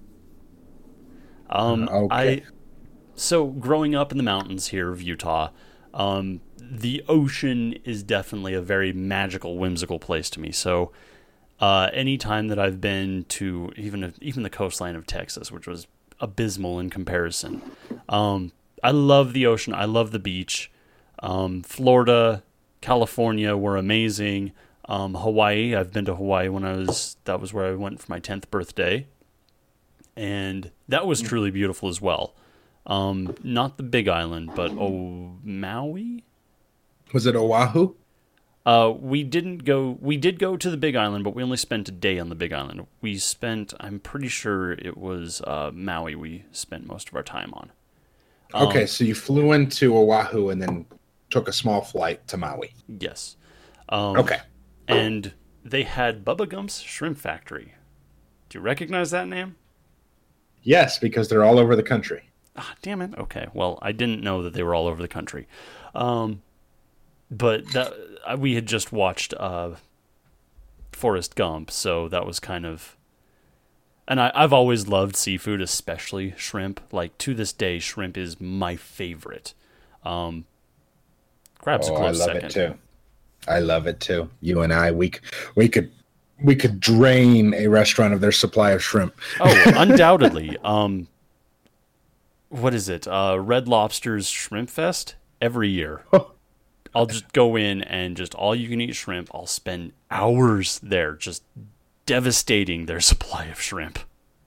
S1: Um,
S2: Okay.
S1: I so growing up in the mountains here of Utah, um, the ocean is definitely a very magical, whimsical place to me. So, uh, any time that I've been to even even the coastline of Texas, which was abysmal in comparison, um, I love the ocean. I love the beach. Um, Florida, California were amazing. Um, Hawaii, I've been to Hawaii when I was, that was where I went for my tenth birthday. And that was truly beautiful as well. Um, not the Big Island, but oh, Maui?
S2: Was it Oahu?
S1: Uh, we didn't go, we did go to the Big Island, but we only spent a day on the Big Island. We spent, I'm pretty sure it was uh, Maui we spent most of our time on. Um,
S2: Okay, so you flew into Oahu and then took a small flight to Maui.
S1: Yes. Um,
S2: Okay.
S1: And they had Bubba Gump's Shrimp Factory. Do you recognize that name?
S2: Yes, because they're all over the country.
S1: Ah, damn it. Okay. Well, I didn't know that they were all over the country. Um, but that uh, we had just watched uh, Forrest Gump, so that was kind of... And I, I've always loved seafood, especially shrimp. Like, to this day, shrimp is my favorite. Um, Crab's
S2: Oh,
S1: a
S2: I
S1: close
S2: love
S1: second.
S2: it too. I love it too. You and I, we c- we could we could drain a restaurant of their supply of shrimp.
S1: Oh, undoubtedly. Um, what is it? Uh, Red Lobster's Shrimp Fest every year. I'll just go in and just all you can eat shrimp. I'll spend hours there just devastating their supply of shrimp.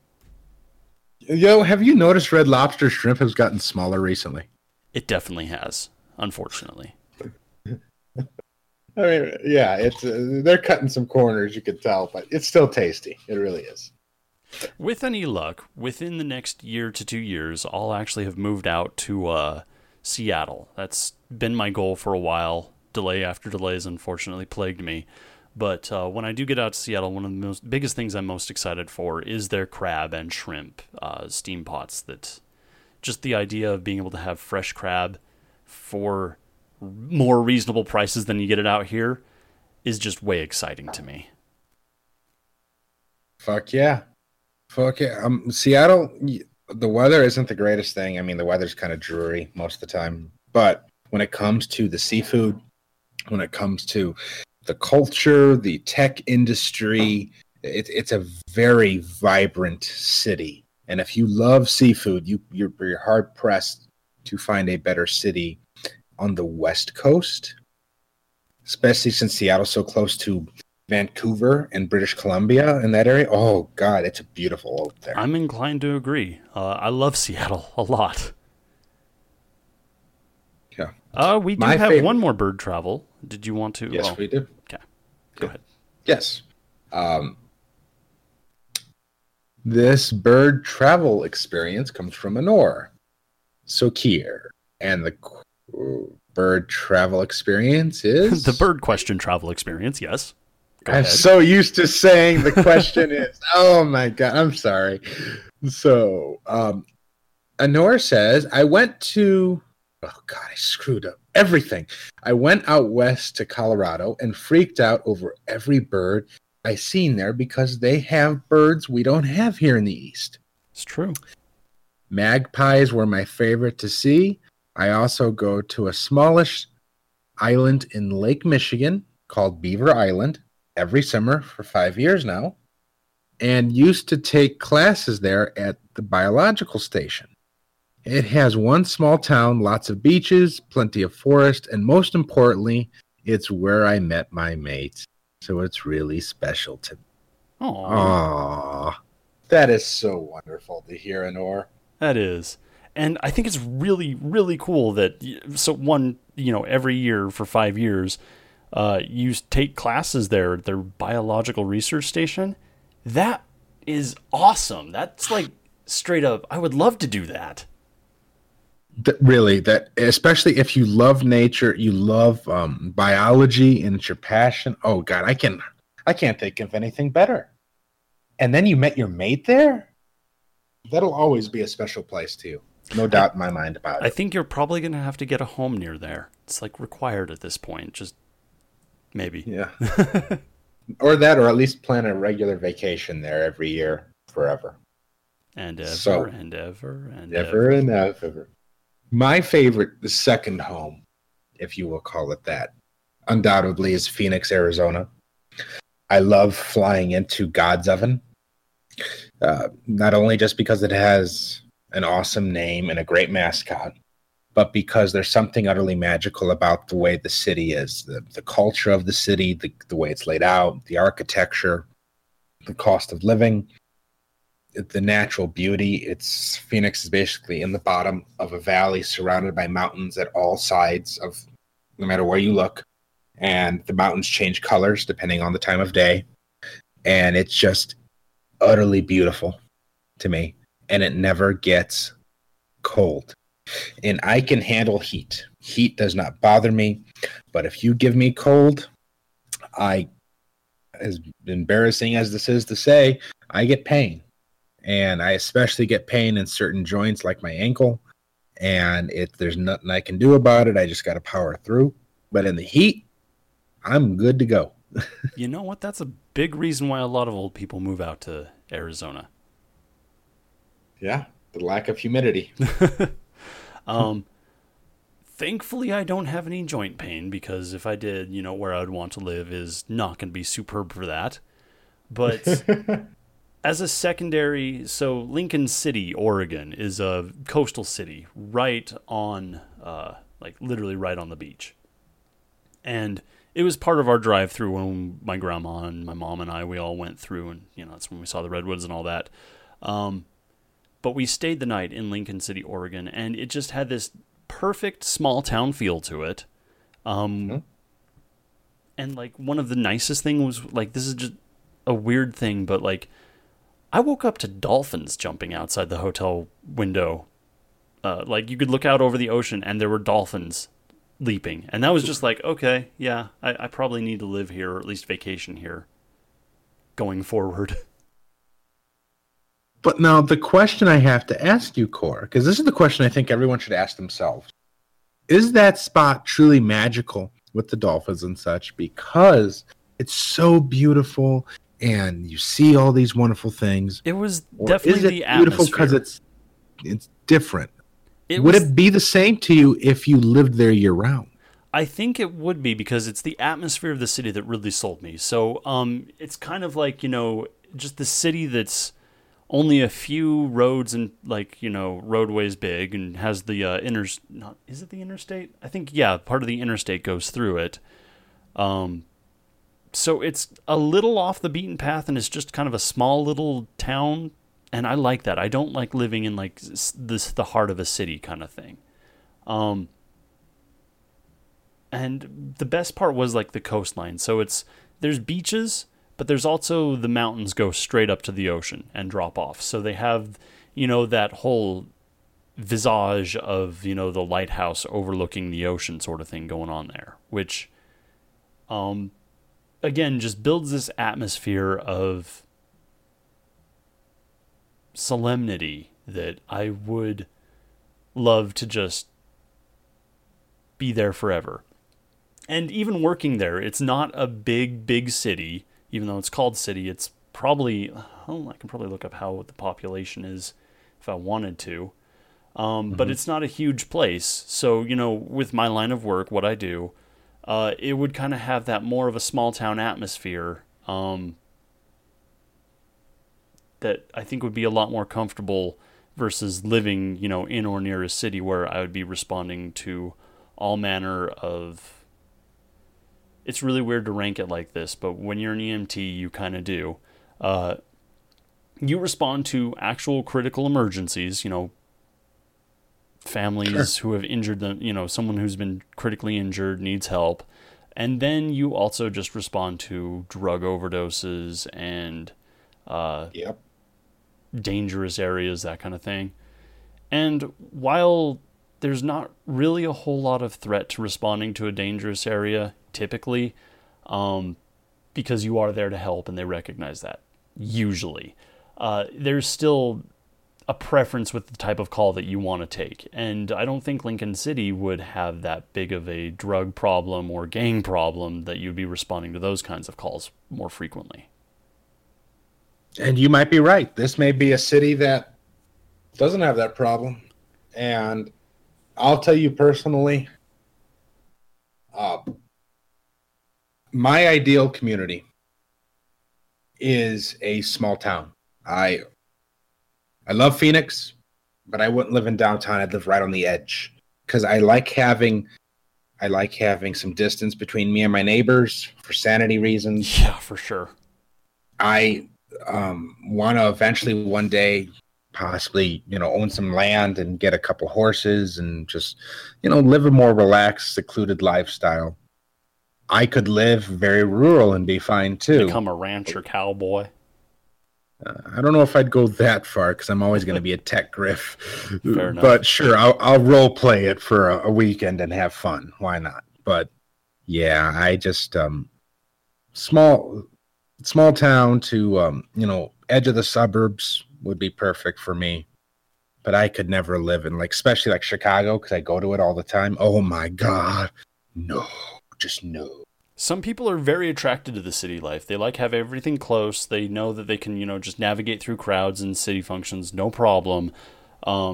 S2: Yo, have you noticed Red Lobster shrimp has gotten smaller recently?
S1: It definitely has, unfortunately.
S2: I mean, yeah, it's uh, they're cutting some corners, you can tell, but it's still tasty. It really is.
S1: With any luck, within the next year to two years, I'll actually have moved out to uh, Seattle. That's been my goal for a while. Delay after delay has unfortunately plagued me. But uh, when I do get out to Seattle, one of the most biggest things I'm most excited for is their crab and shrimp uh, steam pots. That just the idea of being able to have fresh crab for more reasonable prices than you get it out here is just way exciting to me.
S2: Fuck yeah. Fuck yeah. Um, Seattle, y- the weather isn't the greatest thing. I mean, the weather's kind of dreary most of the time. But when it comes to the seafood, when it comes to the culture, the tech industry, it, it's a very vibrant city. And if you love seafood, you, you're, you're hard pressed to find a better city on the West Coast, especially since Seattle's so close to Vancouver and British Columbia in that area. Oh, God, it's beautiful out there.
S1: I'm inclined to agree. Uh, I love Seattle a lot.
S2: Yeah.
S1: Uh, we do
S2: My
S1: have
S2: favorite-
S1: one more bird travel. Did you want to?
S2: Yes,
S1: oh,
S2: we do.
S1: Okay. Go ahead.
S2: Yes. Um, this bird travel experience comes from Anor Sokir. And the qu- bird travel experience is...
S1: The bird question travel experience, yes. Go
S2: I'm
S1: ahead.
S2: so used to saying the question is... Oh, my God. I'm sorry. So, um, Anor says, I went to... Oh, God, I screwed up everything. I went out west to Colorado and freaked out over every bird I seen there because they have birds we don't have here in the East.
S1: It's true.
S2: Magpies were my favorite to see. I also go to a smallish island in Lake Michigan called Beaver Island every summer for five years now, and used to take classes there at the biological station. It has one small town, lots of beaches, plenty of forest, and most importantly, it's where I met my mates. So it's really special to me.
S1: Aww.
S2: Aww. That is so wonderful to hear, Anor.
S1: That is. And I think it's really, really cool that, so one, you know, every year for five years, uh, you take classes there at their biological research station. That is awesome. That's like straight up, I would love to do that.
S2: That really, that especially if you love nature, you love um, biology, and it's your passion. Oh God, I can, I can't think of anything better. And then you met your mate there. That'll always be a special place to you, no doubt in my mind about it.
S1: I think you're probably going to have to get a home near there. It's like required at this point. Just maybe.
S2: Yeah, or that, or at least plan a regular vacation there every year, forever.
S1: And ever
S2: So-
S1: and ever and
S2: Ever and ever. My favorite, the second home, if you will call it that, undoubtedly is Phoenix, Arizona. I love flying into God's Oven, uh, not only just because it has an awesome name and a great mascot, but because there's something utterly magical about the way the city is, the, the culture of the city, the, the way it's laid out, the architecture, the cost of living, the natural beauty. It's Phoenix is basically in the bottom of a valley surrounded by mountains at all sides of no matter where you look, and the mountains change colors depending on the time of day, and it's just utterly beautiful to me, and it never gets cold. And I can handle heat. Heat does not bother me, but if you give me cold, I, as embarrassing as this is to say, I get pain. And I especially get pain in certain joints like my ankle. And if there's nothing I can do about it, I just got to power through. But in the heat, I'm good to go.
S1: You know what? That's a big reason why a lot of old people move out to Arizona.
S2: Yeah, the lack of humidity.
S1: Um, Thankfully, I don't have any joint pain, because if I did, you know, where I'd want to live is not going to be superb for that. But as a secondary, so Lincoln City, Oregon, is a coastal city right on, uh, like literally right on the beach. And it was part of our drive through when my grandma and my mom and I, we all went through, and, you know, that's when we saw the redwoods and all that. Um, but we stayed the night in Lincoln City, Oregon, and it just had this perfect small town feel to it. Um, mm-hmm. And like one of the nicest things was, like, this is just a weird thing, but like I woke up to dolphins jumping outside the hotel window. Uh, like you could look out over the ocean and there were dolphins leaping. And that was just like, okay, yeah, I, I probably need to live here, or at least vacation here going forward.
S2: But now the question I have to ask you, Core, because this is the question I think everyone should ask themselves. Is that spot truly magical with the dolphins and such? Because it's so beautiful and you see all these wonderful things.
S1: It was
S2: or
S1: definitely
S2: is it
S1: the
S2: beautiful
S1: atmosphere.
S2: because it's it's different?
S1: It
S2: would
S1: was,
S2: it be the same to you if you lived there year round?
S1: I think it would be, because it's the atmosphere of the city that really sold me. So um, it's kind of like, you know, just the city that's only a few roads and, like, you know, roadways big, and has the uh, inter... Not, is it the interstate? I think, yeah, part of the interstate goes through it. Um, so it's a little off the beaten path, and it's just kind of a small little town, and I like that. I don't like living in, like, this the heart of a city kind of thing. Um, and the best part was, like, the coastline. So it's there's beaches, but there's also the mountains go straight up to the ocean and drop off. So they have, you know, that whole visage of, you know, the lighthouse overlooking the ocean sort of thing going on there, which, um, again, just builds this atmosphere of solemnity that I would love to just be there forever. And even working there, it's not a big, big city. Even though it's called city, it's probably, oh, I can probably look up how the population is if I wanted to. Um, mm-hmm. But it's not a huge place. So, you know, with my line of work, what I do, uh, it would kind of have that more of a small town atmosphere um, that I think would be a lot more comfortable versus living, you know, in or near a city where I would be responding to all manner of... It's really weird to rank it like this, but when you're an E M T, you kind of do. Uh, you respond to actual critical emergencies, you know, families sure. who have injured them, you know, someone who's been critically injured, needs help. And then you also just respond to drug overdoses and uh,
S2: yep.
S1: dangerous areas, that kind of thing. And while there's not really a whole lot of threat to responding to a dangerous area, typically, um, because you are there to help and they recognize that, usually. Uh, there's still a preference with the type of call that you want to take. And I don't think Lincoln City would have that big of a drug problem or gang problem that you'd be responding to those kinds of calls more frequently.
S2: And you might be right. This may be a city that doesn't have that problem. And I'll tell you personally, uh, my ideal community is a small town. I I love Phoenix, but I wouldn't live in downtown. I'd live right on the edge because I like having I like having some distance between me and my neighbors for sanity reasons.
S1: Yeah, for sure.
S2: I um, want to eventually one day possibly, you know, own some land and get a couple horses and just, you know, live a more relaxed, secluded lifestyle. I could live very rural and be fine too.
S1: Become a rancher cowboy.
S2: Uh, I don't know if I'd go that far because I'm always going to be a tech griff.
S1: Fair enough.
S2: But sure, I'll, I'll role play it for a, a weekend and have fun. Why not? But yeah, I just um, small small town to um, you know, edge of the suburbs would be perfect for me. But I could never live in, like, especially like Chicago because I go to it all the time. Oh my God, no. Just no.
S1: Some people are very attracted to the city life. They like have everything close. They know that they can, you know, just navigate through crowds and city functions, no problem. Um,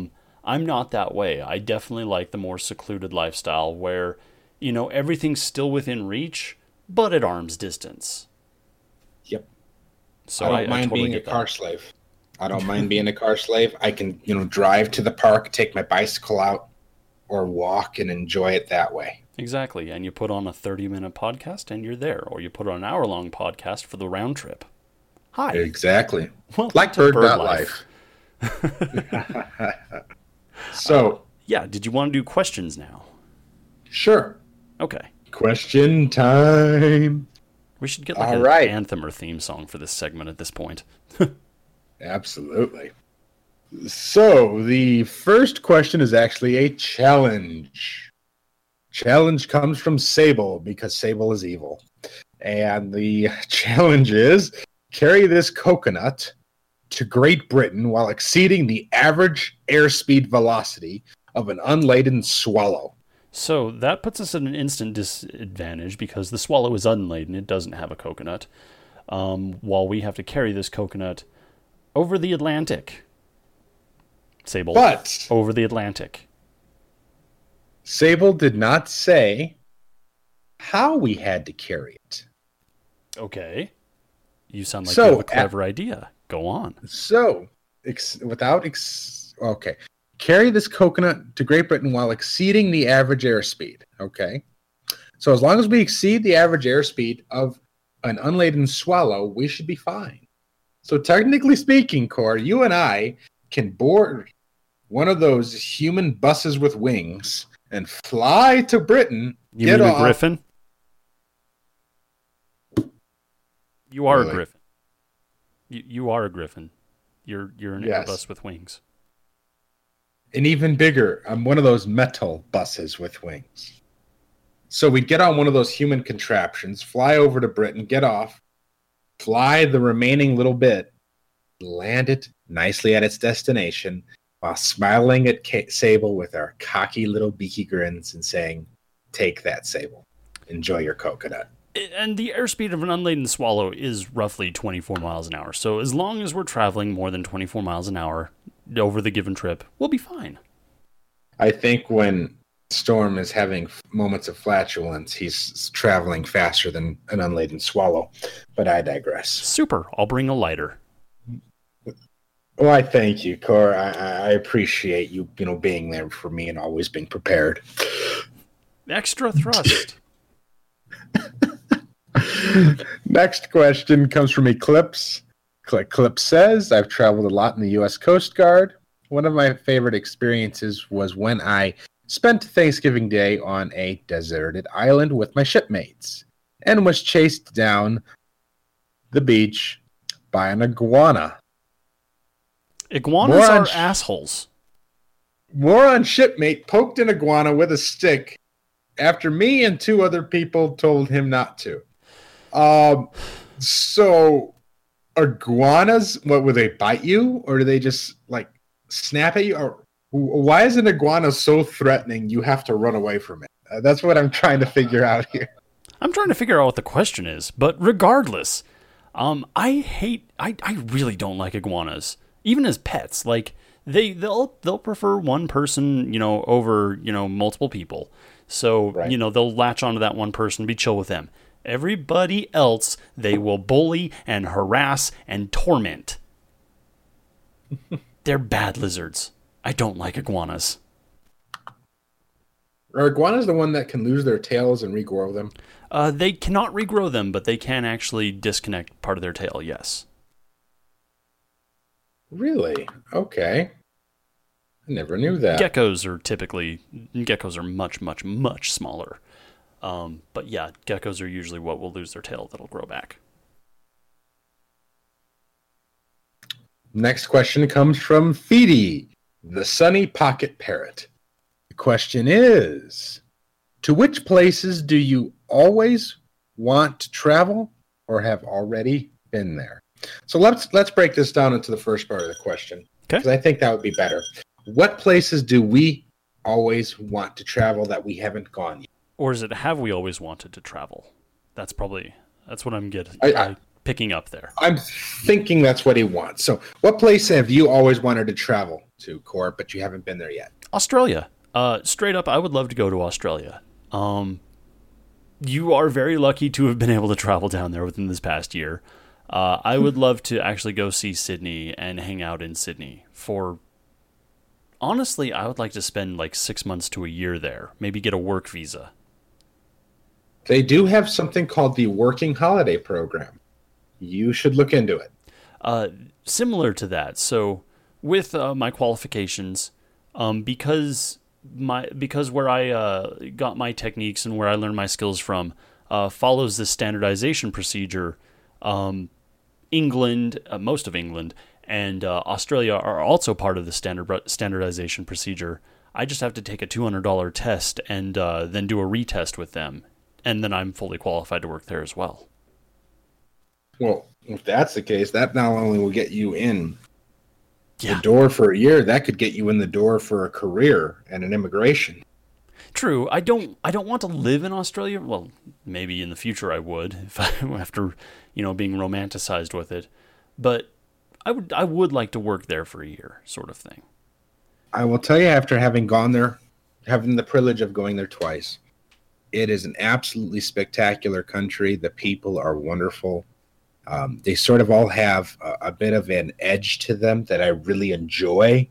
S1: I'm not that way. I definitely like the more secluded lifestyle where, you know, everything's still within reach, but at arm's distance.
S2: Yep.
S1: So
S2: I don't
S1: I,
S2: mind
S1: I totally
S2: being a
S1: get
S2: car
S1: that.
S2: slave. I don't mind being a car slave. I can, you know, drive to the park, take my bicycle out, or walk and enjoy it that way.
S1: Exactly. And you put on a thirty-minute podcast and you're there. Or you put on an hour-long podcast for the round trip. Hi.
S2: Exactly.
S1: Welcome
S2: Like
S1: to
S2: Bird
S1: Bird
S2: Dot
S1: Life.
S2: Life. So,
S1: Yeah, did you want to do questions now?
S2: sure.
S1: Okay.
S2: Question time.
S1: We should get like
S2: All
S1: an
S2: right.
S1: anthem or theme song for this segment at this point.
S2: Absolutely. So, the first question is actually a challenge. Challenge comes from Sable because Sable is evil. And the challenge is carry this coconut to Great Britain while exceeding the average airspeed velocity of an unladen swallow.
S1: So that puts us at an instant disadvantage because the swallow is unladen. It doesn't have a coconut. Um, while we have to carry this coconut over the Atlantic. Sable.
S2: But
S1: Over the Atlantic.
S2: Sable did not say how we had to carry it.
S1: Okay. You sound like
S2: So,
S1: you have a
S2: at-
S1: clever idea. Go on.
S2: So, ex- without ex- okay, carry this coconut to Great Britain while exceeding the average airspeed. Okay, so as long as we exceed the average airspeed of an unladen swallow, we should be fine. So technically speaking, Core, you and I can board one of those human buses with wings and fly to Britain.
S1: You
S2: get
S1: mean a
S2: off-
S1: griffin? You are
S2: Really?
S1: a griffin. You you are a griffin. You're you're an
S2: Yes.
S1: Airbus with wings.
S2: And even bigger, I'm one of those metal buses with wings. So we'd get on one of those human contraptions, fly over to Britain, get off, fly the remaining little bit, land it nicely at its destination, while smiling at K- Sable with our cocky little beaky grins and saying, "Take that, Sable. Enjoy your coconut."
S1: And the airspeed of an unladen swallow is roughly twenty-four miles an hour. So as long as we're traveling more than twenty-four miles an hour over the given trip, we'll be fine.
S2: I think when Storm is having f- moments of flatulence, he's s- traveling faster than an unladen swallow. But I digress.
S1: Super. I'll bring a lighter.
S2: Well, I thank you, Cor. I, I I appreciate you, you know, being there for me and always being prepared.
S1: Extra thrust.
S2: Next question comes from Eclipse. Eclipse says, I've traveled a lot in the U S Coast Guard. One of my favorite experiences was when I spent Thanksgiving Day on a deserted island with my shipmates and was chased down the beach by an iguana.
S1: Iguanas
S2: More on
S1: are
S2: sh-
S1: assholes.
S2: Moron shipmate poked an iguana with a stick after me and two other people told him not to. Um, so iguanas, what would they bite you, or do they just like snap at you? Or why is an iguana so threatening? You have to run away from it. Uh, that's what I'm trying to figure out here.
S1: I'm trying to figure out what the question is, but regardless, um, I hate, I, I really don't like iguanas, even as pets. Like they, they'll, they'll prefer one person, you know, over, you know, multiple people. So,
S2: Right.
S1: you know, they'll latch onto that one person, be chill with them. Everybody else, they will bully and harass and torment. They're bad lizards. I don't like iguanas.
S2: Are iguanas the one that can lose their tails and regrow them?
S1: Uh, they cannot regrow them, but they can actually disconnect part of their tail, yes.
S2: Really? Okay. I never knew that.
S1: Geckos are typically, geckos are much, much, much smaller. Um, but yeah, geckos are usually what will lose their tail that'll grow back.
S2: Next question comes from Feedy, the Sunny Pocket Parrot. The question is, to which places do you always want to travel or have already been there? So let's let's break this down into the first part of the question,
S1: Okay.
S2: because I think that would be better. What places do we always want to travel that we haven't gone yet?
S1: Or is it have we always wanted to travel? That's probably, that's what I'm getting,
S2: I- I-
S1: uh, picking up there.
S2: I'm thinking that's what he wants. So what place have you always wanted to travel to, Corp, but you haven't been there yet?
S1: Australia. Uh, straight up, I would love to go to Australia. Um, you are very lucky to have been able to travel down there within this past year. Uh, I would love to actually go see Sydney and hang out in Sydney for... Honestly, I would like to spend like six months to a year there. Maybe get a work visa.
S2: They do have something called the Working Holiday Program. You should look into it.
S1: Uh, similar to that. So with uh, my qualifications, um, because my because where I uh, got my techniques and where I learned my skills from uh, follows this standardization procedure, um, England, uh, most of England, and uh, Australia are also part of the standard standardization procedure. I just have to take a two hundred dollars test and uh, then do a retest with them, and then I'm fully qualified to work there as well.
S2: Well, if that's the case, that not only will get you in
S1: yeah.
S2: the door for a year, that could get you in the door for a career and an immigration.
S1: True. I don't. I don't want to live in Australia. Well, maybe in the future I would, if I, after you know being romanticized with it. But I would. I would like to work there for a year, sort of thing.
S2: I will tell you, after having gone there, having the privilege of going there twice, it is an absolutely spectacular country. The people are wonderful. Um, they sort of all have a, a bit of an edge to them that I really enjoy.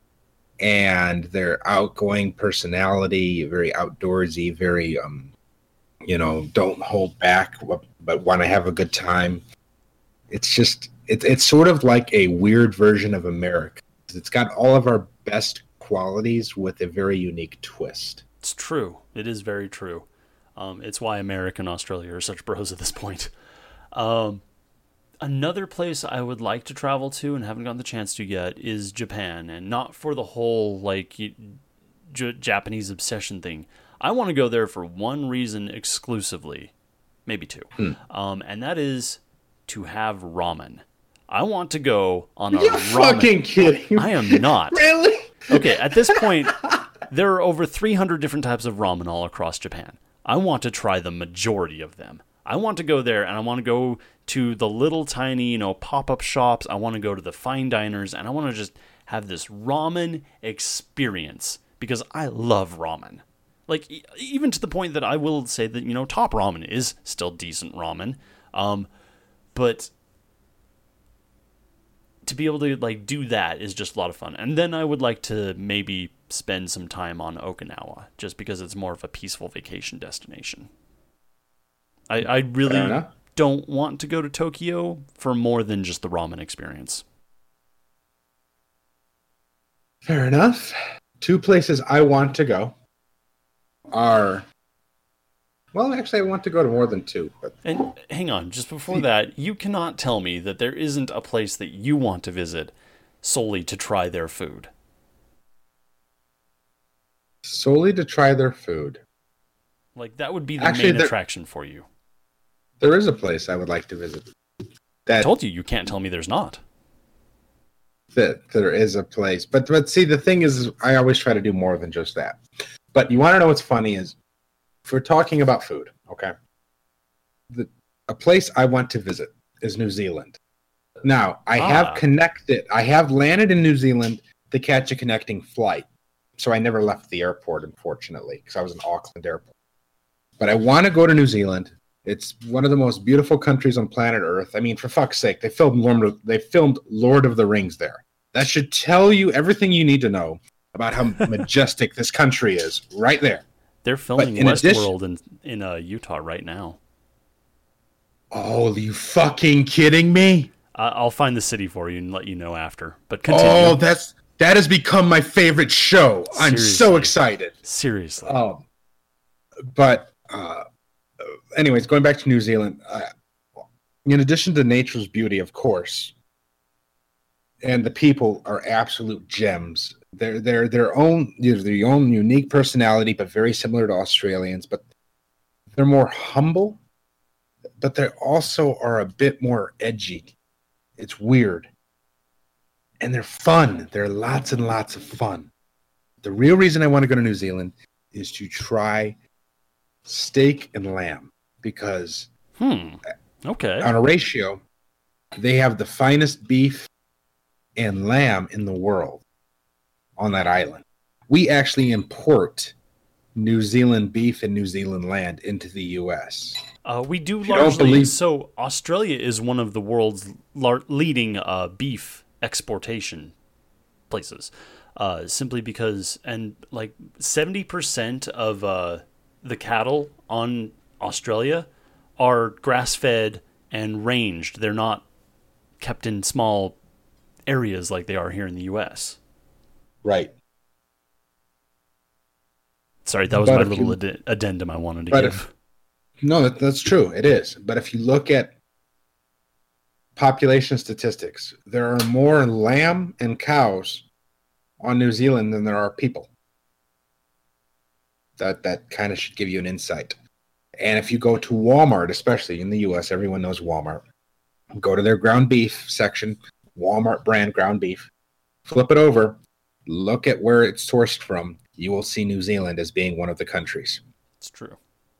S2: And their outgoing personality, very outdoorsy, very, um, you know, don't hold back, but want to have a good time. It's just, it, it's sort of like a weird version of America. It's got all of our best qualities with a very unique twist.
S1: It's true. It is very true. Um, it's why America and Australia are such bros at this point. Um, Another place I would like to travel to and haven't gotten the chance to yet is Japan, and not for the whole like J- Japanese obsession thing. I want to go there for one reason exclusively, maybe two, hmm. um, and that is to have ramen. I want to go on a
S2: You're
S1: ramen.
S2: Fucking kidding?
S1: I am not.
S2: Really?
S1: Okay, at this point, there are over three hundred different types of ramen all across Japan. I want to try the majority of them. I want to go there, and I want to go to the little tiny, you know, pop-up shops. I want to go to the fine diners, and I want to just have this ramen experience because I love ramen. Like, e- even to the point that I will say that, you know, Top Ramen is still decent ramen. Um, but to be able to, like, do that is just a lot of fun. And then I would like to maybe spend some time on Okinawa just because it's more of a peaceful vacation destination. I, I really don't want to go to Tokyo for more than just the ramen experience.
S2: Fair enough. Two places I want to go are... Well, actually, I want to go to more than two. But...
S1: And hang on, just before that, you cannot tell me that there isn't a place that you want to visit solely to try their food.
S2: Solely to try their food?
S1: Like, that would be the
S2: actually,
S1: main
S2: there...
S1: attraction for you.
S2: There is a place I would like to visit. That,
S1: I told you, you can't tell me there's not.
S2: That there is a place. But but see, the thing is, I always try to do more than just that. But you want to know what's funny is, if we're talking about food, okay, the, a place I want to visit is New Zealand. Now, I ah. have connected, I have landed in New Zealand to catch a connecting flight. So I never left the airport, unfortunately, because I was in Auckland Airport. But I want to go to New Zealand. It's one of the most beautiful countries on planet Earth. I mean, for fuck's sake, they filmed Lord, they filmed Lord of the Rings there. That should tell you everything you need to know about how majestic this country is, right there.
S1: They're filming Westworld in in uh, Utah right now.
S2: Oh, are you fucking kidding me?
S1: Uh, I'll find the city for you and let you know after. But continue.
S2: Oh, that's that has become my favorite show. Seriously. I'm so excited.
S1: Seriously.
S2: Um, but. Uh, Anyways, going back to New Zealand, uh, in addition to nature's beauty, of course, and the people are absolute gems. They're they're their own you know, their own unique personality, but very similar to Australians. But they're more humble, but they also are a bit more edgy. It's weird, and they're fun. They're lots and lots of fun. The real reason I want to go to New Zealand is to try steak and lamb. Because
S1: hmm. okay.
S2: on a ratio, they have the finest beef and lamb in the world. on that island. We actually import New Zealand beef and New Zealand land into the U S.
S1: Uh, we do
S2: If you don't
S1: largely.
S2: believe-
S1: So Australia is one of the world's lar- leading uh, beef exportation places, uh, simply because, and like seventy percent of uh, the cattle on Australia are grass-fed and ranged. They're not kept in small areas like they are here in the U S.
S2: Right.
S1: Sorry, that was
S2: But
S1: my
S2: if
S1: little
S2: you-
S1: ad- addendum I wanted to
S2: but
S1: give.
S2: if- No, that, that's true. It is. But if you look at population statistics, there are more lamb and cows on New Zealand than there are people. That that kind of should give you an insight. And if you go to Walmart, especially in the U S, everyone knows Walmart. Go to their ground beef section, Walmart brand ground beef. Flip it over, look at where it's sourced from. You will see New Zealand as being one of the countries.
S1: It's true.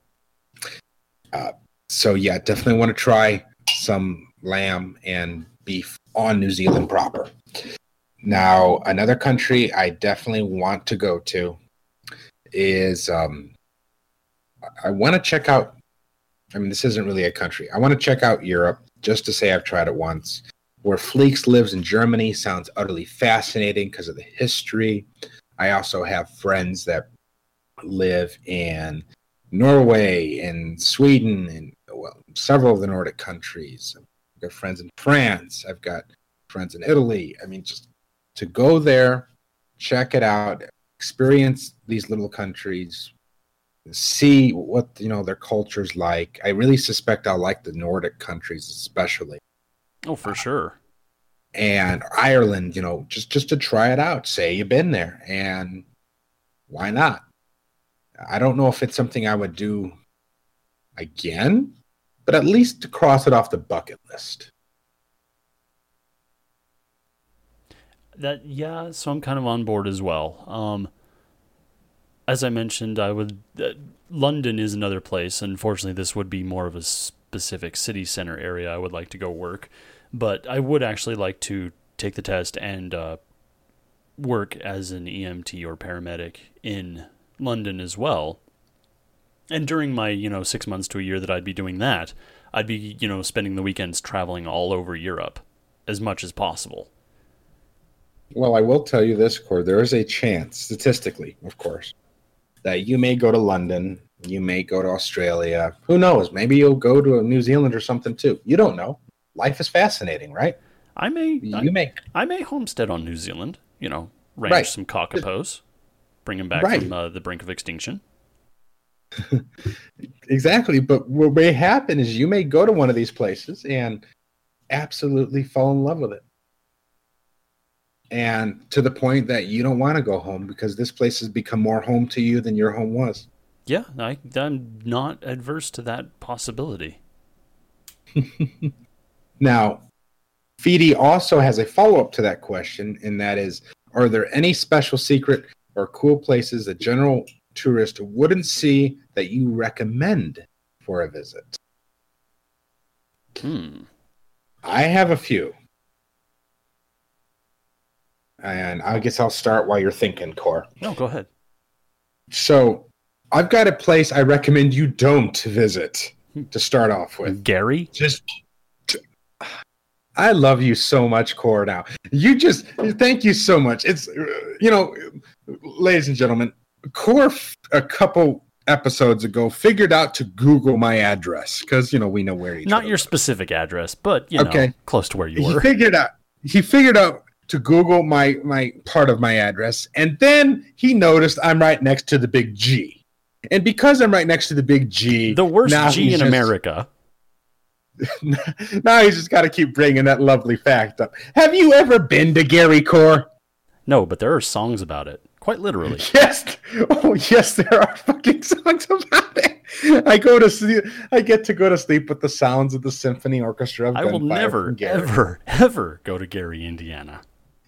S2: So yeah, definitely want to try some lamb and beef on New Zealand proper. Now, another country I definitely want to go to is um, I want to check out. I mean, this isn't really a country. I want to check out Europe just to say I've tried it once. Where Fleeks lives in Germany sounds utterly fascinating because of the history. I also have friends that live in Norway and Sweden and well, several of the Nordic countries. I've got friends in France. I've got friends in Italy. I mean, just to go there, check it out, experience these little countries, see what you know their culture's like. I really suspect I'll like the Nordic countries especially.
S1: Oh, for sure.
S2: And Ireland, you know, just just to try it out. Say you've been there, and why not? I don't know if it's something I would do again, but at least to cross it off the bucket list.
S1: That yeah, so I'm kind of on board as well. Um, as I mentioned, I would. Uh, London is another place. Unfortunately, this would be more of a specific city center area I would like to go work, but I would actually like to take the test and uh, work as an E M T or paramedic in London as well. And during my, you know, six months to a year that I'd be doing that, I'd be, you know, spending the weekends traveling all over Europe as much as possible.
S2: Well, I will tell you this, Cord. There is a chance, statistically, of course, that you may go to London, you may go to Australia. Who knows? Maybe you'll go to New Zealand or something too. You don't know. Life is fascinating, right?
S1: I may,
S2: You
S1: I,
S2: may.
S1: I may homestead on New Zealand. You know, range
S2: Right.
S1: some cockapos, bring them back
S2: Right.
S1: from uh, the brink of extinction.
S2: Exactly. But what may happen is you may go to one of these places and absolutely fall in love with it. And to the point that you don't want to go home because this place has become more home to you than your home was.
S1: Yeah, I, I'm not adverse to that possibility.
S2: Now, Feedy also has a follow-up to that question, and that is, are there any special secret or cool places a general tourist wouldn't see that you recommend for a visit?
S1: Hmm.
S2: I have a few. And I guess I'll start while you're thinking, Cor.
S1: No, go ahead.
S2: So, I've got a place I recommend you don't visit to start off with.
S1: Gary?
S2: Just, I love you so much, Cor. Now, you just thank you so much. It's uh, you know, ladies and gentlemen, Cor a couple episodes ago figured out to Google my address because you know we know where each
S1: Not
S2: other
S1: your
S2: live.
S1: specific address, but, you know,
S2: Okay.
S1: close to where you
S2: He
S1: were.
S2: figured out. He figured out to Google my my part of my address, and then he noticed I'm right next to the big G. And because I'm right next to the big G,
S1: The worst
S2: now
S1: G
S2: he's
S1: in
S2: just-
S1: America.
S2: Now he's just got to keep bringing that lovely fact up. Have you ever been to Gary Core?
S1: No, but there are songs about it. Quite literally.
S2: Yes. Oh, yes, there are fucking songs about it. I go to sleep. I get to go to sleep with the sounds of the symphony orchestra of
S1: I will
S2: Gunfire
S1: never,
S2: from Gary.
S1: ever, ever go to Gary, Indiana.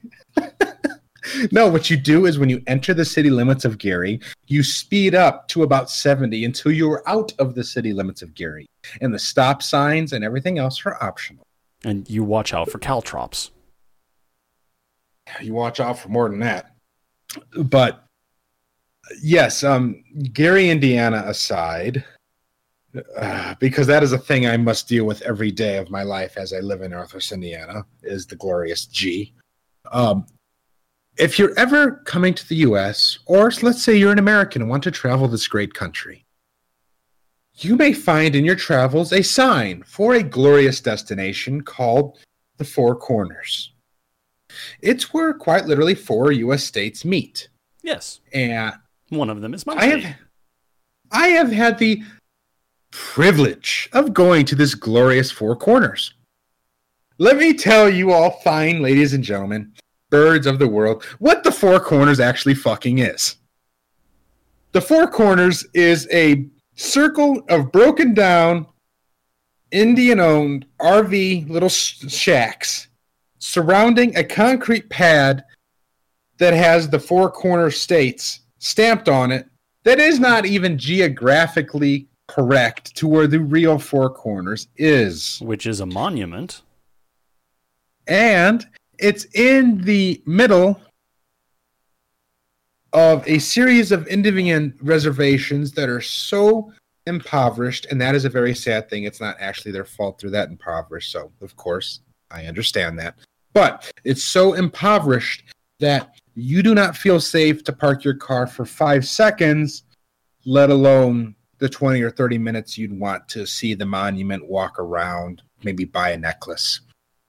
S2: No, what you do is when you enter the city limits of Gary, you speed up to about seventy until you are out of the city limits of Gary. And the stop signs and everything else are optional.
S1: And you watch out for caltrops.
S2: You watch out for more than that. But yes, um, Gary, Indiana aside, uh, because that is a thing I must deal with every day of my life as I live in Northwest Indiana, is the glorious G. Um, if you're ever coming to the U S, or let's say you're an American and want to travel this great country, you may find in your travels a sign for a glorious destination called the Four Corners. It's where quite literally four U S states meet.
S1: Yes.
S2: And
S1: one of them is my
S2: I
S1: state.
S2: have, I have had the privilege of going to this glorious Four Corners. Let me tell you all fine ladies and gentlemen, birds of the world, what the Four Corners actually fucking is. The Four Corners is a circle of broken down, Indian-owned R V little sh- shacks surrounding a concrete pad that has the Four Corner states stamped on it that is not even geographically correct to where the real Four Corners is.
S1: Which is a monument.
S2: And it's in the middle of a series of Indian reservations that are so impoverished, and that is a very sad thing. It's not actually their fault they're that impoverished, so of course I understand that. But it's so impoverished that you do not feel safe to park your car for five seconds, let alone the twenty or thirty minutes you'd want to see the monument, walk around, maybe buy a necklace.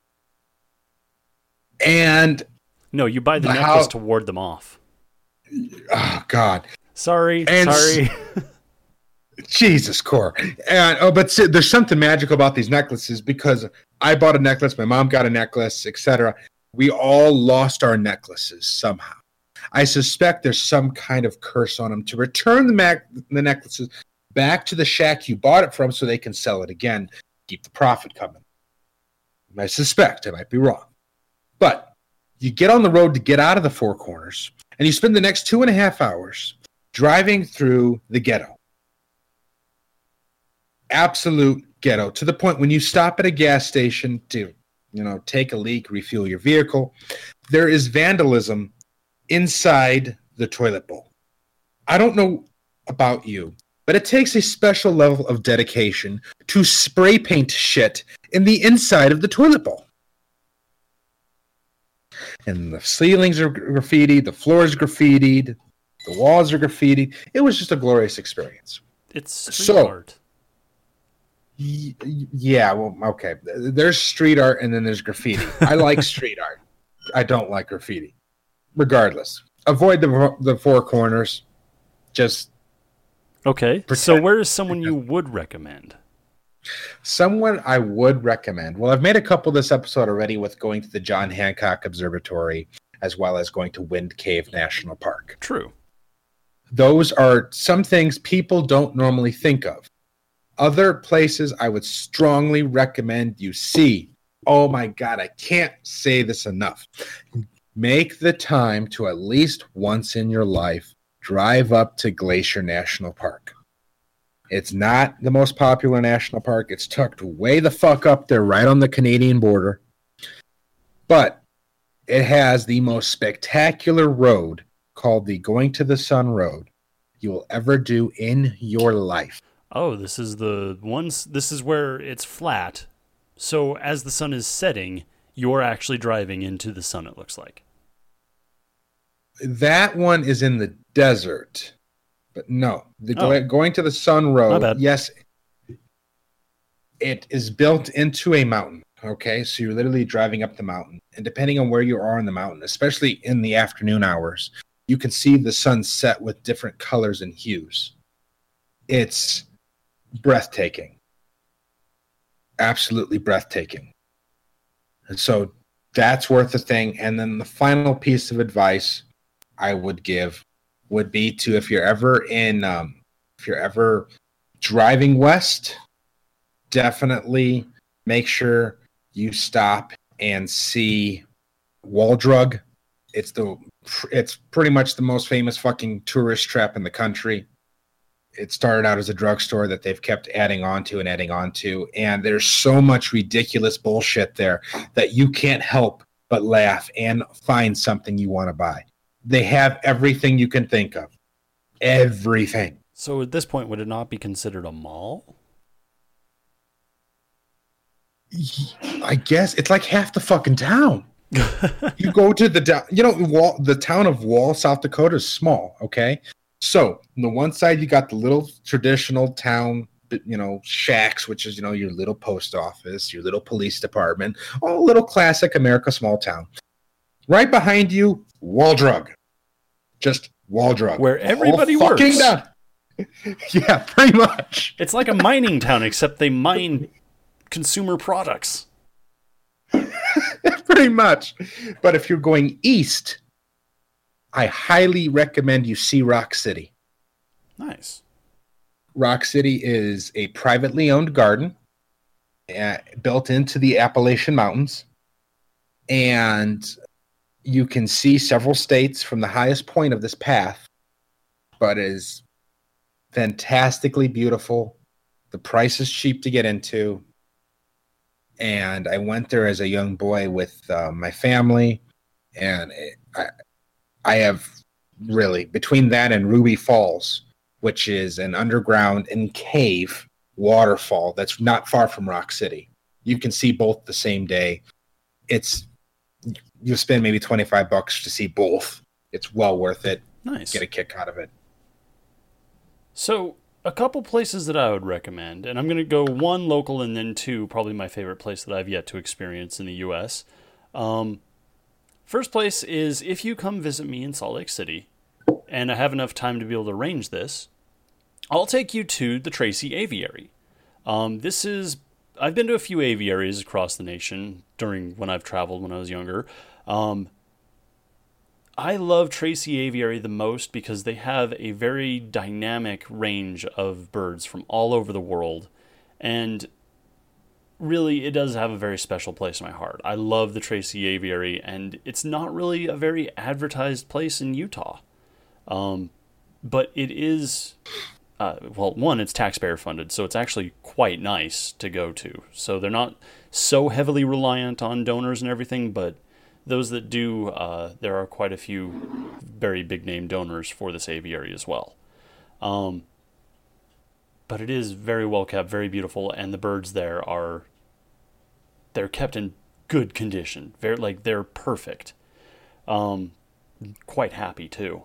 S2: And
S1: no, you buy the
S2: how,
S1: necklace to ward them off.
S2: Oh God!
S1: Sorry,
S2: and
S1: sorry.
S2: Jesus, core. And oh, but see, there's something magical about these necklaces because I bought a necklace, my mom got a necklace, et cetera. We all lost our necklaces somehow. I suspect there's some kind of curse on them to return the, mac- the necklaces back to the shack you bought it from so they can sell it again, keep the profit coming. I suspect, I might be wrong. But you get on the road to get out of the Four Corners, and you spend the next two and a half hours driving through the ghetto. Absolute ghetto, to the point when you stop at a gas station to, you know, take a leak, refuel your vehicle, there is vandalism inside the toilet bowl. I don't know about you, but it takes a special level of dedication to spray paint shit in the inside of the toilet bowl. And the ceilings are graffitied, the floors graffitied, the walls are graffitied. It was just a glorious experience.
S1: It's street
S2: so,
S1: art.
S2: Y- yeah, well, okay. There's street art and then there's graffiti. I like street art. I don't like graffiti. Regardless, avoid the the Four Corners. Just
S1: okay.
S2: pretend.
S1: So where is someone you would recommend?
S2: Someone I would recommend. Well, I've made a couple this episode already with going to the John Hancock Observatory as well as going to Wind Cave National Park.
S1: True.
S2: Those are some things people don't normally think of. Other places I would strongly recommend you see. Oh my God, I can't say this enough. Make the time to at least once in your life drive up to Glacier National Park. It's not the most popular national park. It's tucked way the fuck up there, right on the Canadian border. But it has the most spectacular road called the Going to the Sun Road you will ever do in your life.
S1: Oh, this is the ones. This is where it's flat. So as the sun is setting, you're actually driving into the sun, it looks like.
S2: That one is in the desert. But no, the
S1: Oh.
S2: go- going to the Sun Road,
S1: My bad.
S2: yes, it is built into a mountain, okay? So you're literally driving up the mountain. And depending on where you are in the mountain, especially in the afternoon hours, you can see the sun set with different colors and hues. It's breathtaking. Absolutely breathtaking. And so that's worth a thing. And then the final piece of advice I would give would be to, if you're ever in, um, if you're ever driving west, definitely make sure you stop and see Waldrug. It's the, it's pretty much the most famous fucking tourist trap in the country. It started out as a drugstore that they've kept adding on to and adding on to. And there's so much ridiculous bullshit there that you can't help but laugh and find something you want to buy. They have everything you can think of. Everything.
S1: So at this point, would it not be considered a mall?
S2: I guess it's like half the fucking town. You go to the, you know, Wall, the town of Wall, South Dakota is small, okay? So on the one side, you got the little traditional town, you know, shacks, which is, you know, your little post office, your little police department, all little classic America small town. Right behind you, Wall Drug. Just Wall Drug.
S1: Where everybody works.
S2: Down. Yeah, pretty much.
S1: It's like a mining town, except they mine consumer products.
S2: Pretty much. But if you're going east, I highly recommend you see Rock City.
S1: Nice.
S2: Rock City is a privately owned garden uh, built into the Appalachian Mountains. And you can see several states from the highest point of this path, but it is fantastically beautiful. The price is cheap to get into. And I went there as a young boy with uh, my family. And it, I, I have really, between that and Ruby Falls, which is an underground and cave waterfall that's not far from Rock City. You can see both the same day. It's you spend maybe twenty-five bucks to see both. It's well worth it.
S1: Nice.
S2: Get a kick out of it.
S1: So a couple places that I would recommend, and I'm going to go one local and then two, probably my favorite place that I've yet to experience in the U S. Um, first place is if you come visit me in Salt Lake City, and I have enough time to be able to arrange this, I'll take you to the Tracy Aviary. Um, this is, I've been to a few aviaries across the nation during when I've traveled when I was younger. Um, I love Tracy Aviary the most because they have a very dynamic range of birds from all over the world. And really, it does have a very special place in my heart. I love the Tracy Aviary, and it's not really a very advertised place in Utah. Um, but it is, uh, well, one, it's taxpayer funded, so it's actually quite nice to go to. So they're not so heavily reliant on donors and everything, but those that do, uh, there are quite a few very big name donors for this aviary as well. Um, but it is very well kept, very beautiful, and the birds there are, they're kept in good condition. Very, like, they're perfect. Um, quite happy too.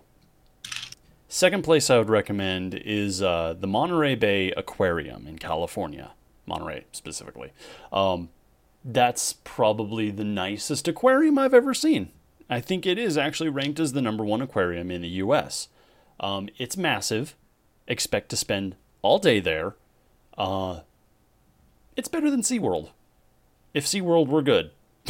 S1: Second place I would recommend is uh, the Monterey Bay Aquarium in California. Monterey, specifically. Um, that's probably the nicest aquarium I've ever seen. I think it is actually ranked as the number one aquarium in the U S. Um, it's massive. Expect to spend all day there. Uh, it's better than SeaWorld. If SeaWorld were good.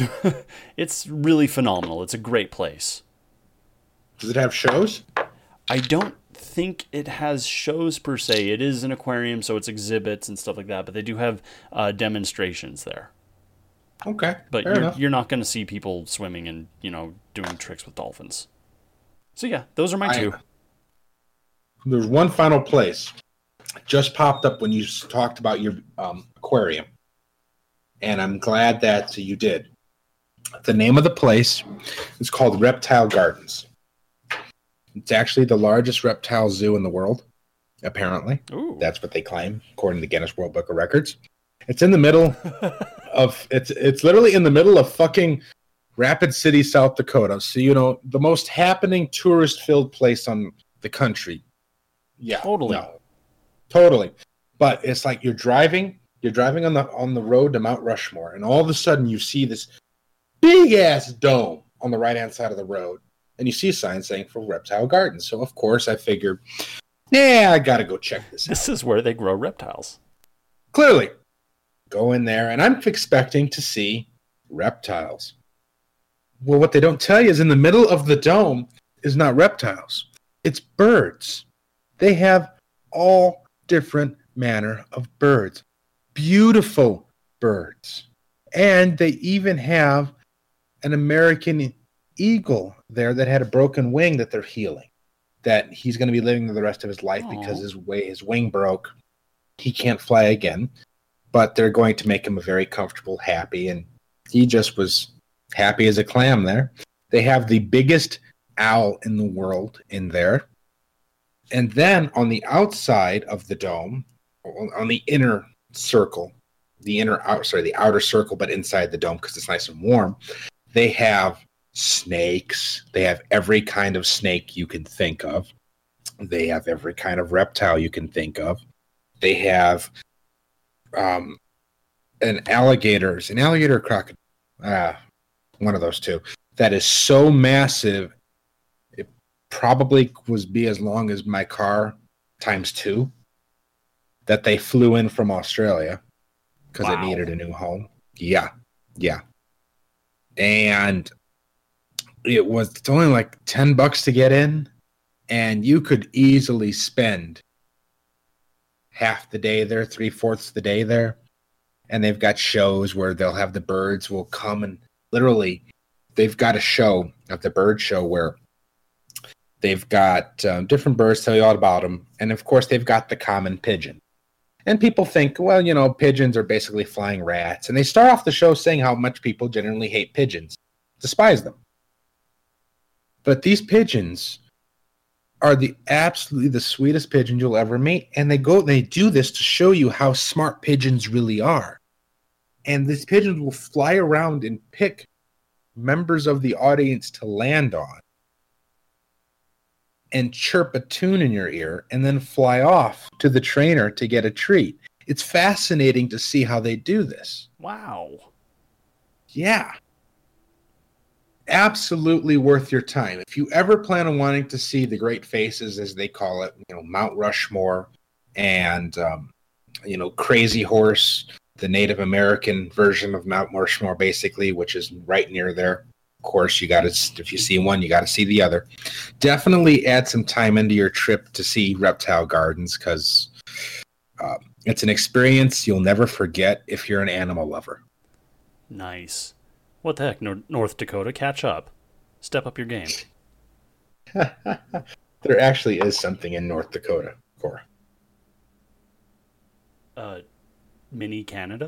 S1: It's really phenomenal. It's a great place.
S2: Does it have shows?
S1: I don't think it has shows per se. It is an aquarium, so it's exhibits and stuff like that, but they do have uh, demonstrations there.
S2: Okay.
S1: But you're, you're not going to see people swimming and, you know, doing tricks with dolphins. So yeah, those are my
S2: I,
S1: two.
S2: There's one final place. It just popped up when you talked about your um, aquarium. And I'm glad that you did. The name of the place is called Reptile Gardens. It's actually the largest reptile zoo in the world, apparently.
S1: Ooh.
S2: That's what they claim, according to the Guinness World Book of Records. It's in the middle of it's it's literally in the middle of fucking Rapid City, South Dakota. So, you know, the most happening tourist-filled place on the country. Yeah.
S1: Totally.
S2: No, totally. But it's like you're driving, you're driving on the on the road to Mount Rushmore, and all of a sudden you see this big ass dome on the right hand side of the road. And you see a sign saying for Reptile Gardens. So, of course, I figured, yeah, I got to go check this out.
S1: This is where they grow reptiles.
S2: Clearly. Go in there, and I'm expecting to see reptiles. Well, what they don't tell you is in the middle of the dome is not reptiles. It's birds. They have all different manner of birds. Beautiful birds. And they even have an American eagle there that had a broken wing that they're healing, that he's going to be living the rest of his life. Aww. Because his way his wing broke. He can't fly again, but they're going to make him a very comfortable, happy, and he just was happy as a clam there. They have the biggest owl in the world in there. And then on the outside of the dome, on the inner circle, the inner out, sorry, the outer circle, but inside the dome because it's nice and warm, they have snakes. They have every kind of snake you can think of. They have every kind of reptile you can think of. They have um, an alligator, an alligator crocodile, ah, one of those two, that is so massive, it probably was be as long as my car times two, that they flew in from Australia because wow. it needed a new home. Yeah, yeah. And it was it's only like ten bucks to get in, and you could easily spend half the day there, three-fourths the day there. And they've got shows where they'll have the birds will come and literally they've got a show at the bird show where they've got um, different birds, tell you all about them. And of course, they've got the common pigeon. And people think, well, you know, pigeons are basically flying rats. And they start off the show saying how much people generally hate pigeons, despise them. But these pigeons are the absolutely the sweetest pigeons you'll ever meet. And they go, they do this to show you how smart pigeons really are. And these pigeons will fly around and pick members of the audience to land on and chirp a tune in your ear and then fly off to the trainer to get a treat. It's fascinating to see how they do this.
S1: Wow.
S2: Yeah. Absolutely worth your time. If you ever plan on wanting to see the great faces, as they call it, you know, Mount Rushmore and, um, you know, Crazy Horse, the Native American version of Mount Rushmore, basically, which is right near there. Of course, you got to, if you see one, you got to see the other. Definitely add some time into your trip to see Reptile Gardens because uh, it's an experience you'll never forget if you're an animal lover.
S1: Nice. What the heck, Nor- North Dakota? Catch up. Step up your game.
S2: There actually is something in North Dakota, Cora.
S1: Uh, mini Canada?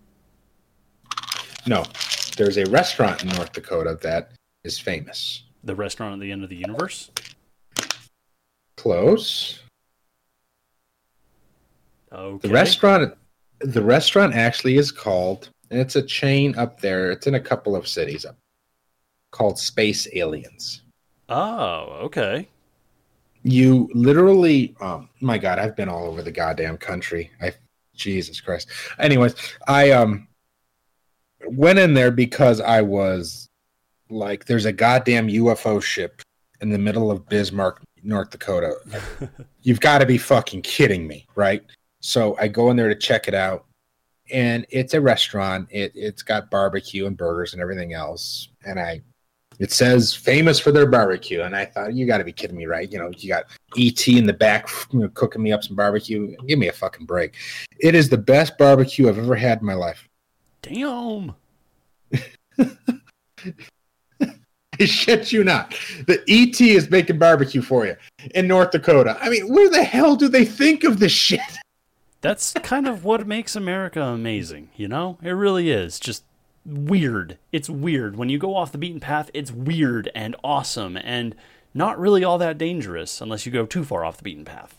S2: No. There's a restaurant in North Dakota that is famous.
S1: The restaurant at the end of the universe?
S2: Close.
S1: Okay.
S2: The restaurant, the restaurant actually is called, and it's a chain up there. It's in a couple of cities up, called Space Aliens.
S1: Oh, okay.
S2: You literally, um, my God, I've been all over the goddamn country. I, Jesus Christ. Anyways, I um went in there because I was like, there's a goddamn U F O ship in the middle of Bismarck, North Dakota. You've got to be fucking kidding me, right? So I go in there to check it out. And it's a restaurant. It, it's got barbecue and burgers and everything else. And I, it says famous for their barbecue. And I thought, you got to be kidding me, right? You know, you got E T in the back, you know, cooking me up some barbecue. Give me a fucking break. It is the best barbecue I've ever had in my life.
S1: Damn.
S2: I shit you not. The E T is making barbecue for you in North Dakota. I mean, where the hell do they think of this shit?
S1: That's kind of what makes America amazing, you know? It really is. Just weird. It's weird. When you go off the beaten path, it's weird and awesome and not really all that dangerous unless you go too far off the beaten path.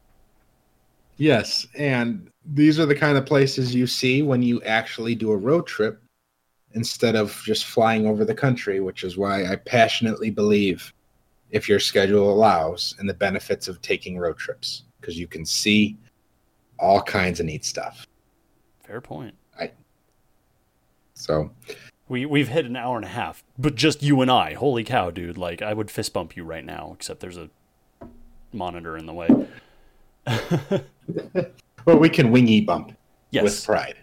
S2: Yes, and these are the kind of places you see when you actually do a road trip instead of just flying over the country, which is why I passionately believe, if your schedule allows, in the benefits of taking road trips, because you can see all kinds of neat stuff.
S1: Fair point.
S2: I, so
S1: we we've hit an hour and a half, but just you and I. Holy cow, dude! Like I would fist bump you right now, except there's a monitor in the way.
S2: Well, we can wingy bump.
S1: Yes.
S2: With pride.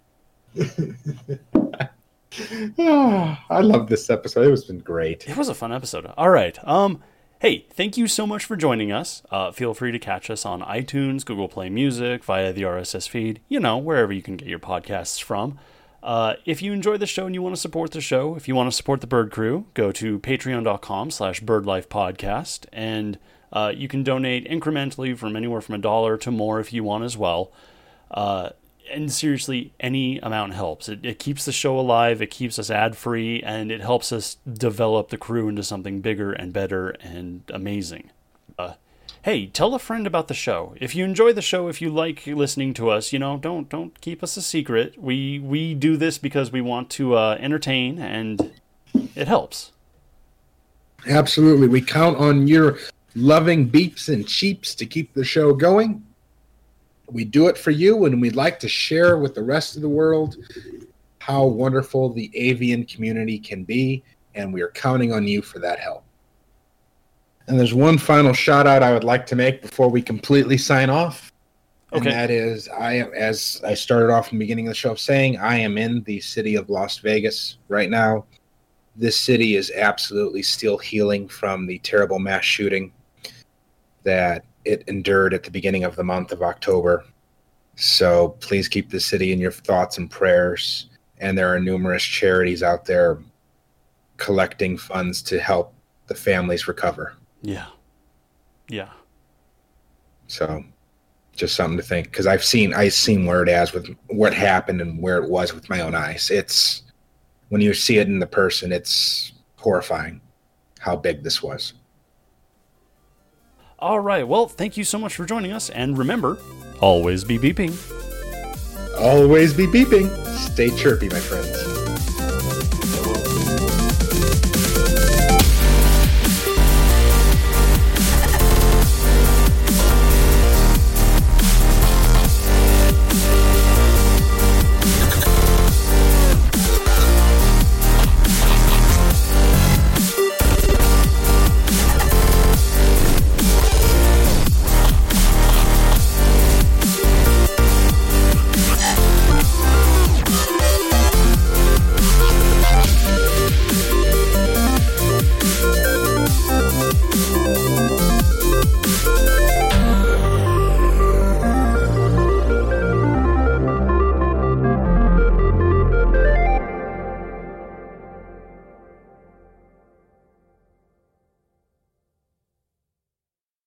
S2: Oh, I love this episode. It was been great.
S1: It was a fun episode. All right. Um. Hey, thank you so much for joining us. Uh, feel free to catch us on iTunes, Google Play Music, via the R S S feed, you know, wherever you can get your podcasts from. Uh, if you enjoy the show and you want to support the show, if you want to support the Bird Crew, go to patreon.com slash birdlifepodcast, and uh, you can donate incrementally from anywhere from a dollar to more if you want as well. Uh, and seriously, any amount helps. It, it keeps the show alive, it keeps us ad-free, and it helps us develop the crew into something bigger and better and amazing. Uh, hey, tell a friend about the show. If you enjoy the show, if you like listening to us, you know, don't don't keep us a secret. We we do this because we want to uh, entertain, and it helps.
S2: Absolutely. We count on your loving beeps and cheeps to keep the show going. We do it for you, and we'd like to share with the rest of the world how wonderful the avian community can be, and we are counting on you for that help. And there's one final shout out I would like to make before we completely sign off. And
S1: Okay.
S2: that is, I am, as I started off in the beginning of the show saying, I am in the city of Las Vegas right now. This city is absolutely still healing from the terrible mass shooting that it endured at the beginning of the month of October. So please keep the city in your thoughts and prayers. And there are numerous charities out there collecting funds to help the families recover.
S1: Yeah. Yeah.
S2: So just something to think, because I've seen I've seen where it is with what happened and where it was with my own eyes. It's when you see it in the person, it's horrifying how big this was.
S1: All right. Well, thank you so much for joining us. And remember, always be beeping.
S2: Always be beeping. Stay chirpy, my friends.